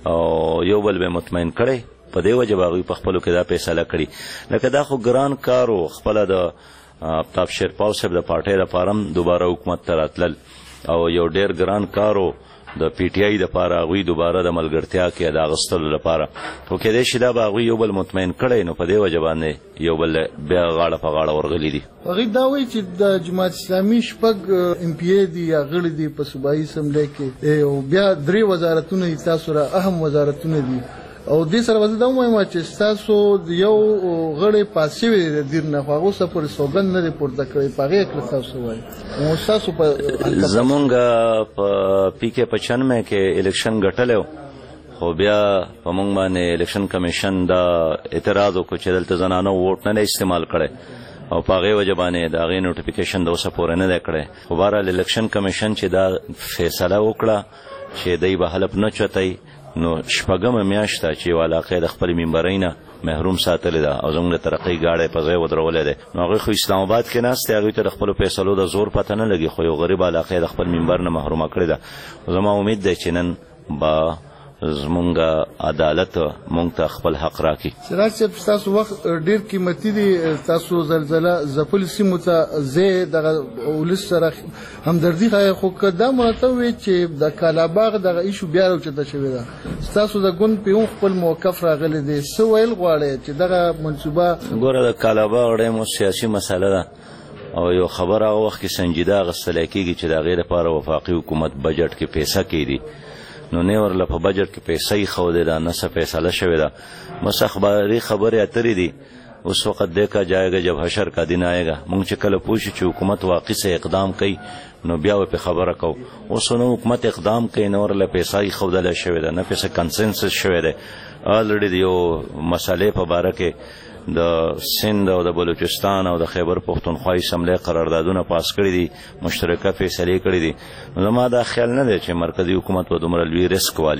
او یو بل به مطمئن کړی په دې وجه به هغوی په خپلو کې دا فیصله کړي. لکه دا خو ګران کار و خپله د آفتاب شیرپاو صاحب د پارټۍ دپاره هم دوباره حکومت ته راتلل او یو ډېر ګران کار و د پی ټی آی دپاره هغوی دوباره د ملګرتیا کې د اخیستلو لپاره. خو کېدای شي دا به هغوی یو بل مطمئن کړی نو په دې وجه باندې یو بل بیا غاړه په غاړه ورغلي دي. هغوی دا وایي چې د جماعت اسلامي 6 ایم پی ای دي یا غړي دي په صوبایي اسمبلی کې او بیا 3 وزارتونه دي تاسو را اهم وزارتونه دي او دې سره وځه دا وایم چې تاسو یو غړی پاسې وي د دیر نه خو هغه سره سوګند نه دی پورته کړی پاره کړ تاسو وایي نو تاسو په زمونږ په پی کې 95 کې الیکشن ګټلو خو بیا په مونږ باندې الیکشن کمیشن دا اعتراض وکړ چې دلته زنانو ووټ نه استعمال کړي او په هغې وجه باندې د هغې نوټیفیکیشن د اوسه پورې نه دی کړی. خو بهرحال الیکشن کمیشن چې دا فیصله وکړه چې دی به حلف نه چوتی نو 6مه میاشت چې یو علاقه د خپل منبرۍ نه محروم ساتلې ده او زموږ د ترقۍ گاډی په ځای ودرولې ده. نو هغوی خو اسلام آباد کې ناست دی هغوی ته د خپلو فیصلو د زور پته نه لګي خو یو غریب علاقه د خپل منبر نه محرومه کړې ده. زما امید دی چې نن به زمونږ عدالت مونږ ته خپل حق راکړي. سراج صاحب تاسو وخت ډیر قیمتي دی تاسو زلزله ځپلو سیمو ته زه دغه ولس سره همدردي ښایي خو که دا مرتب وي چې د کالاباغ دغه ایشو بیا راوچته شوې ده ستاسو د ګوند په هم خپل موقف راغلی دی څه ویل غواړئ چې دغه منصوبه ګوره د کالاباغ ډېر سیاسي مسله ده او یو خبر هغه وخت کې سنجیده اخیستلی کېږي چې د هغې لپاره وفاقي حکومت بجټ کې پیسه کېږي نو نه ورله په بجټ کې پیسې خو ده نه څه فیصله شوې ده بس اخباري خبرې اترې دي. उस वक्त देखा जाएगा जब हशर का दिन आएगा موږ چې کله پوه شو چې حکومت واقعي څه اقدام کوي نو بیا په خبره کو اوس نو حکومت اقدام کوي نو ورله پیسې خودله شوې ده نه پیسې کنسنسس شوې ده. الریډي یو مسالې په باره کې د سند او د بلوچستان او د خیبر پختونخوا اسمبلی قراردادونه پاس کړي دي مشترکه فیصلې کړي دي. نو ما دا خیال نه دی چې مرکزی حکومت و دومره لوی ریسک والی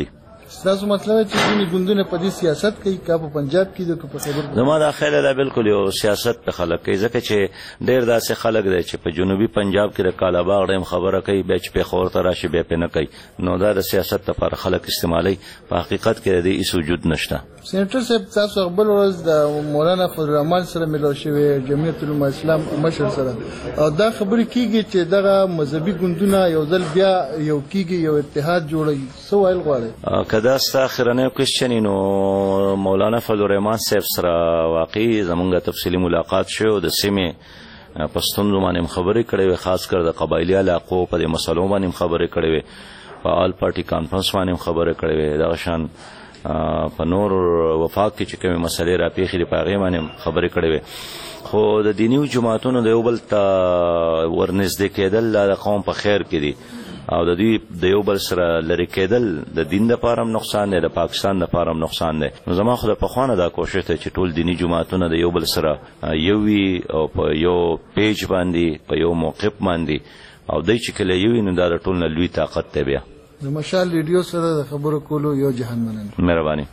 تاسو مطلب چې ځینې ګوندونه په دې سیاست کوي کا په پنجاب کې د په خبر زما دا خیال دا بالکل یو سیاست په خلک کوي ځکه چې ډېر داسې خلک دی چې په جنوبي پنجاب کې د کالاباغ ډیم خبره کوي بیا چې په خور ته راشي بیا په نه کوي نو دا د سیاست لپاره خلک استعمالي په حقیقت کې د هیڅ وجود نشته. سېنټر صاحب تاسو خپل ورځ د مولانا فضل الرحمن سره ملو شوی جمعیت العلماء اسلام مشر سره او دا خبرې کیږي چې دغه مذهبي ګوندونه یو ځل بیا یو کیږي یو اتحاد جوړوي سو ویل غواړي کدا ستا اخرنه کوېشن نو مولانا فضل الرحمن صاحب سره واقعي زمونږ تفصیلی ملاقات شو د سیمه پښتون باندې خبرې کړې وي خاص کر د قبایلی علاقو په مسلو باندې خبرې کړې وي په آل پارټي کانفرنس باندې خبرې کړې وي دا شان په نور وفاق کې چې کومه مسلې را پیښې په هغه باندې خبرې کړې وي خو د دینی جماعتونو د یو بل ته ورنږدې کېدل د قوم په خیر کې دي او د دې د یو بل سره لری کېدل د دین لپاره نقصان دی د پاکستان لپاره نقصان دی نو زما خو د پخوانه دا کوشش ته چې ټول دینی جماعتونه د یو بل سره یو وي او په یو پیج باندې په یو موقف باندې او دای چې کله یو نو دا ټول نه لوی طاقت دی بیا د مشال ریډیو سره د خبرو کولو یو جهان مننه مهرباني.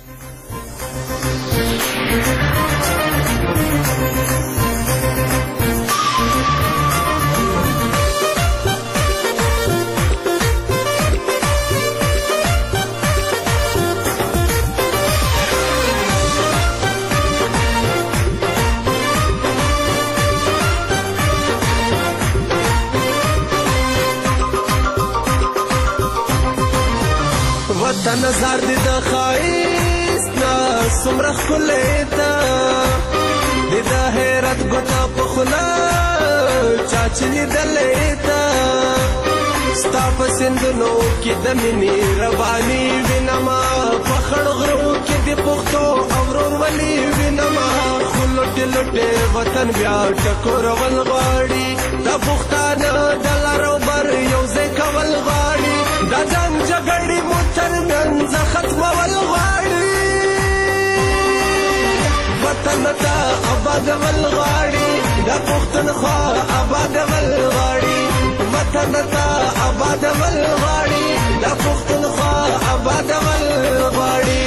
نظر دې د خایست نه څومره ښکلی ده دې د حیرت ګوته په خوله چا چې لیدلی ده ستا په سیندونو کې د مینې روانې وینمه په خړ غرو کې د پښتو او ورورولي وینمه خو لوټې لوټې وطن بیا ټکورول غواړي دا پښتانه د لر او بر یو ځای کول غواړي دا جنګ جګړې مو ترمنځ ختمول غواړي وطن ته آبادول غواړي دا پښتونخوا آبادول غواړي وطن ته آبادول غواړي دا پښتونخوا آبادول غواړي.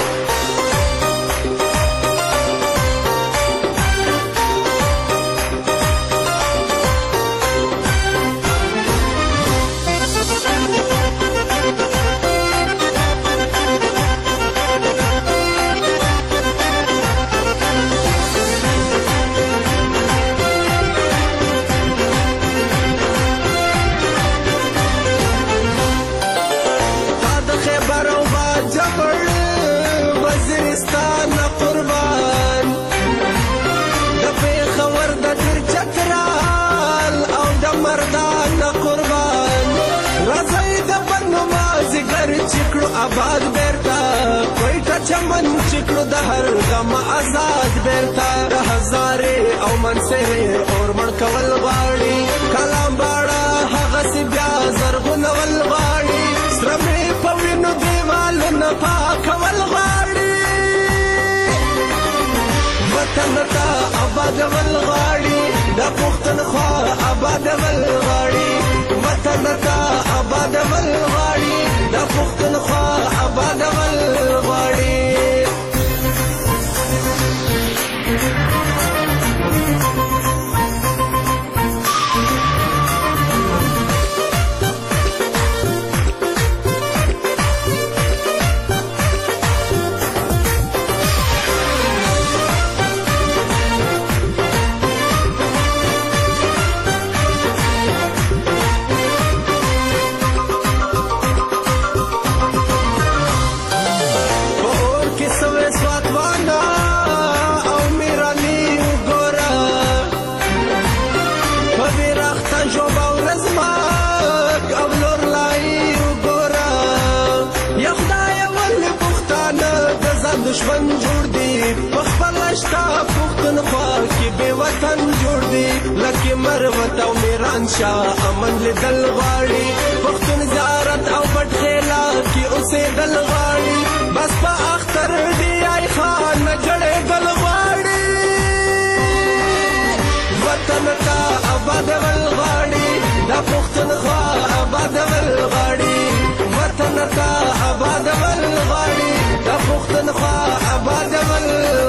آباد بیرتا کوئټه چمن چکړو د هر غم آزاد بیرتا د هزارې او منصرې اور مړ کول غواړي کلام باړه هغه سی بیا زرغونول غواړي سره مې په وینو دیوالونه پاکول غواړي وطن ته آبادول غواړي د پښتونخوا آبادول غواړي وطن ته آبادول غواړي د پښتونخوا آبادول غواړي. دشمن جوړ دی په خپل شتا پښتونخوا کې به وطن جوړ دی لکه مروت او میران شاه امن لیدل غواړي پښتون زیارت او پټ خیلا کې اوسېدل غواړي بس په اختر دی آی خان جړېدل غواړي وطن ته آبادول غواړي دا پښتونخوا آبادول غواړي وطن ته آبادول پښتونخوا آباد ول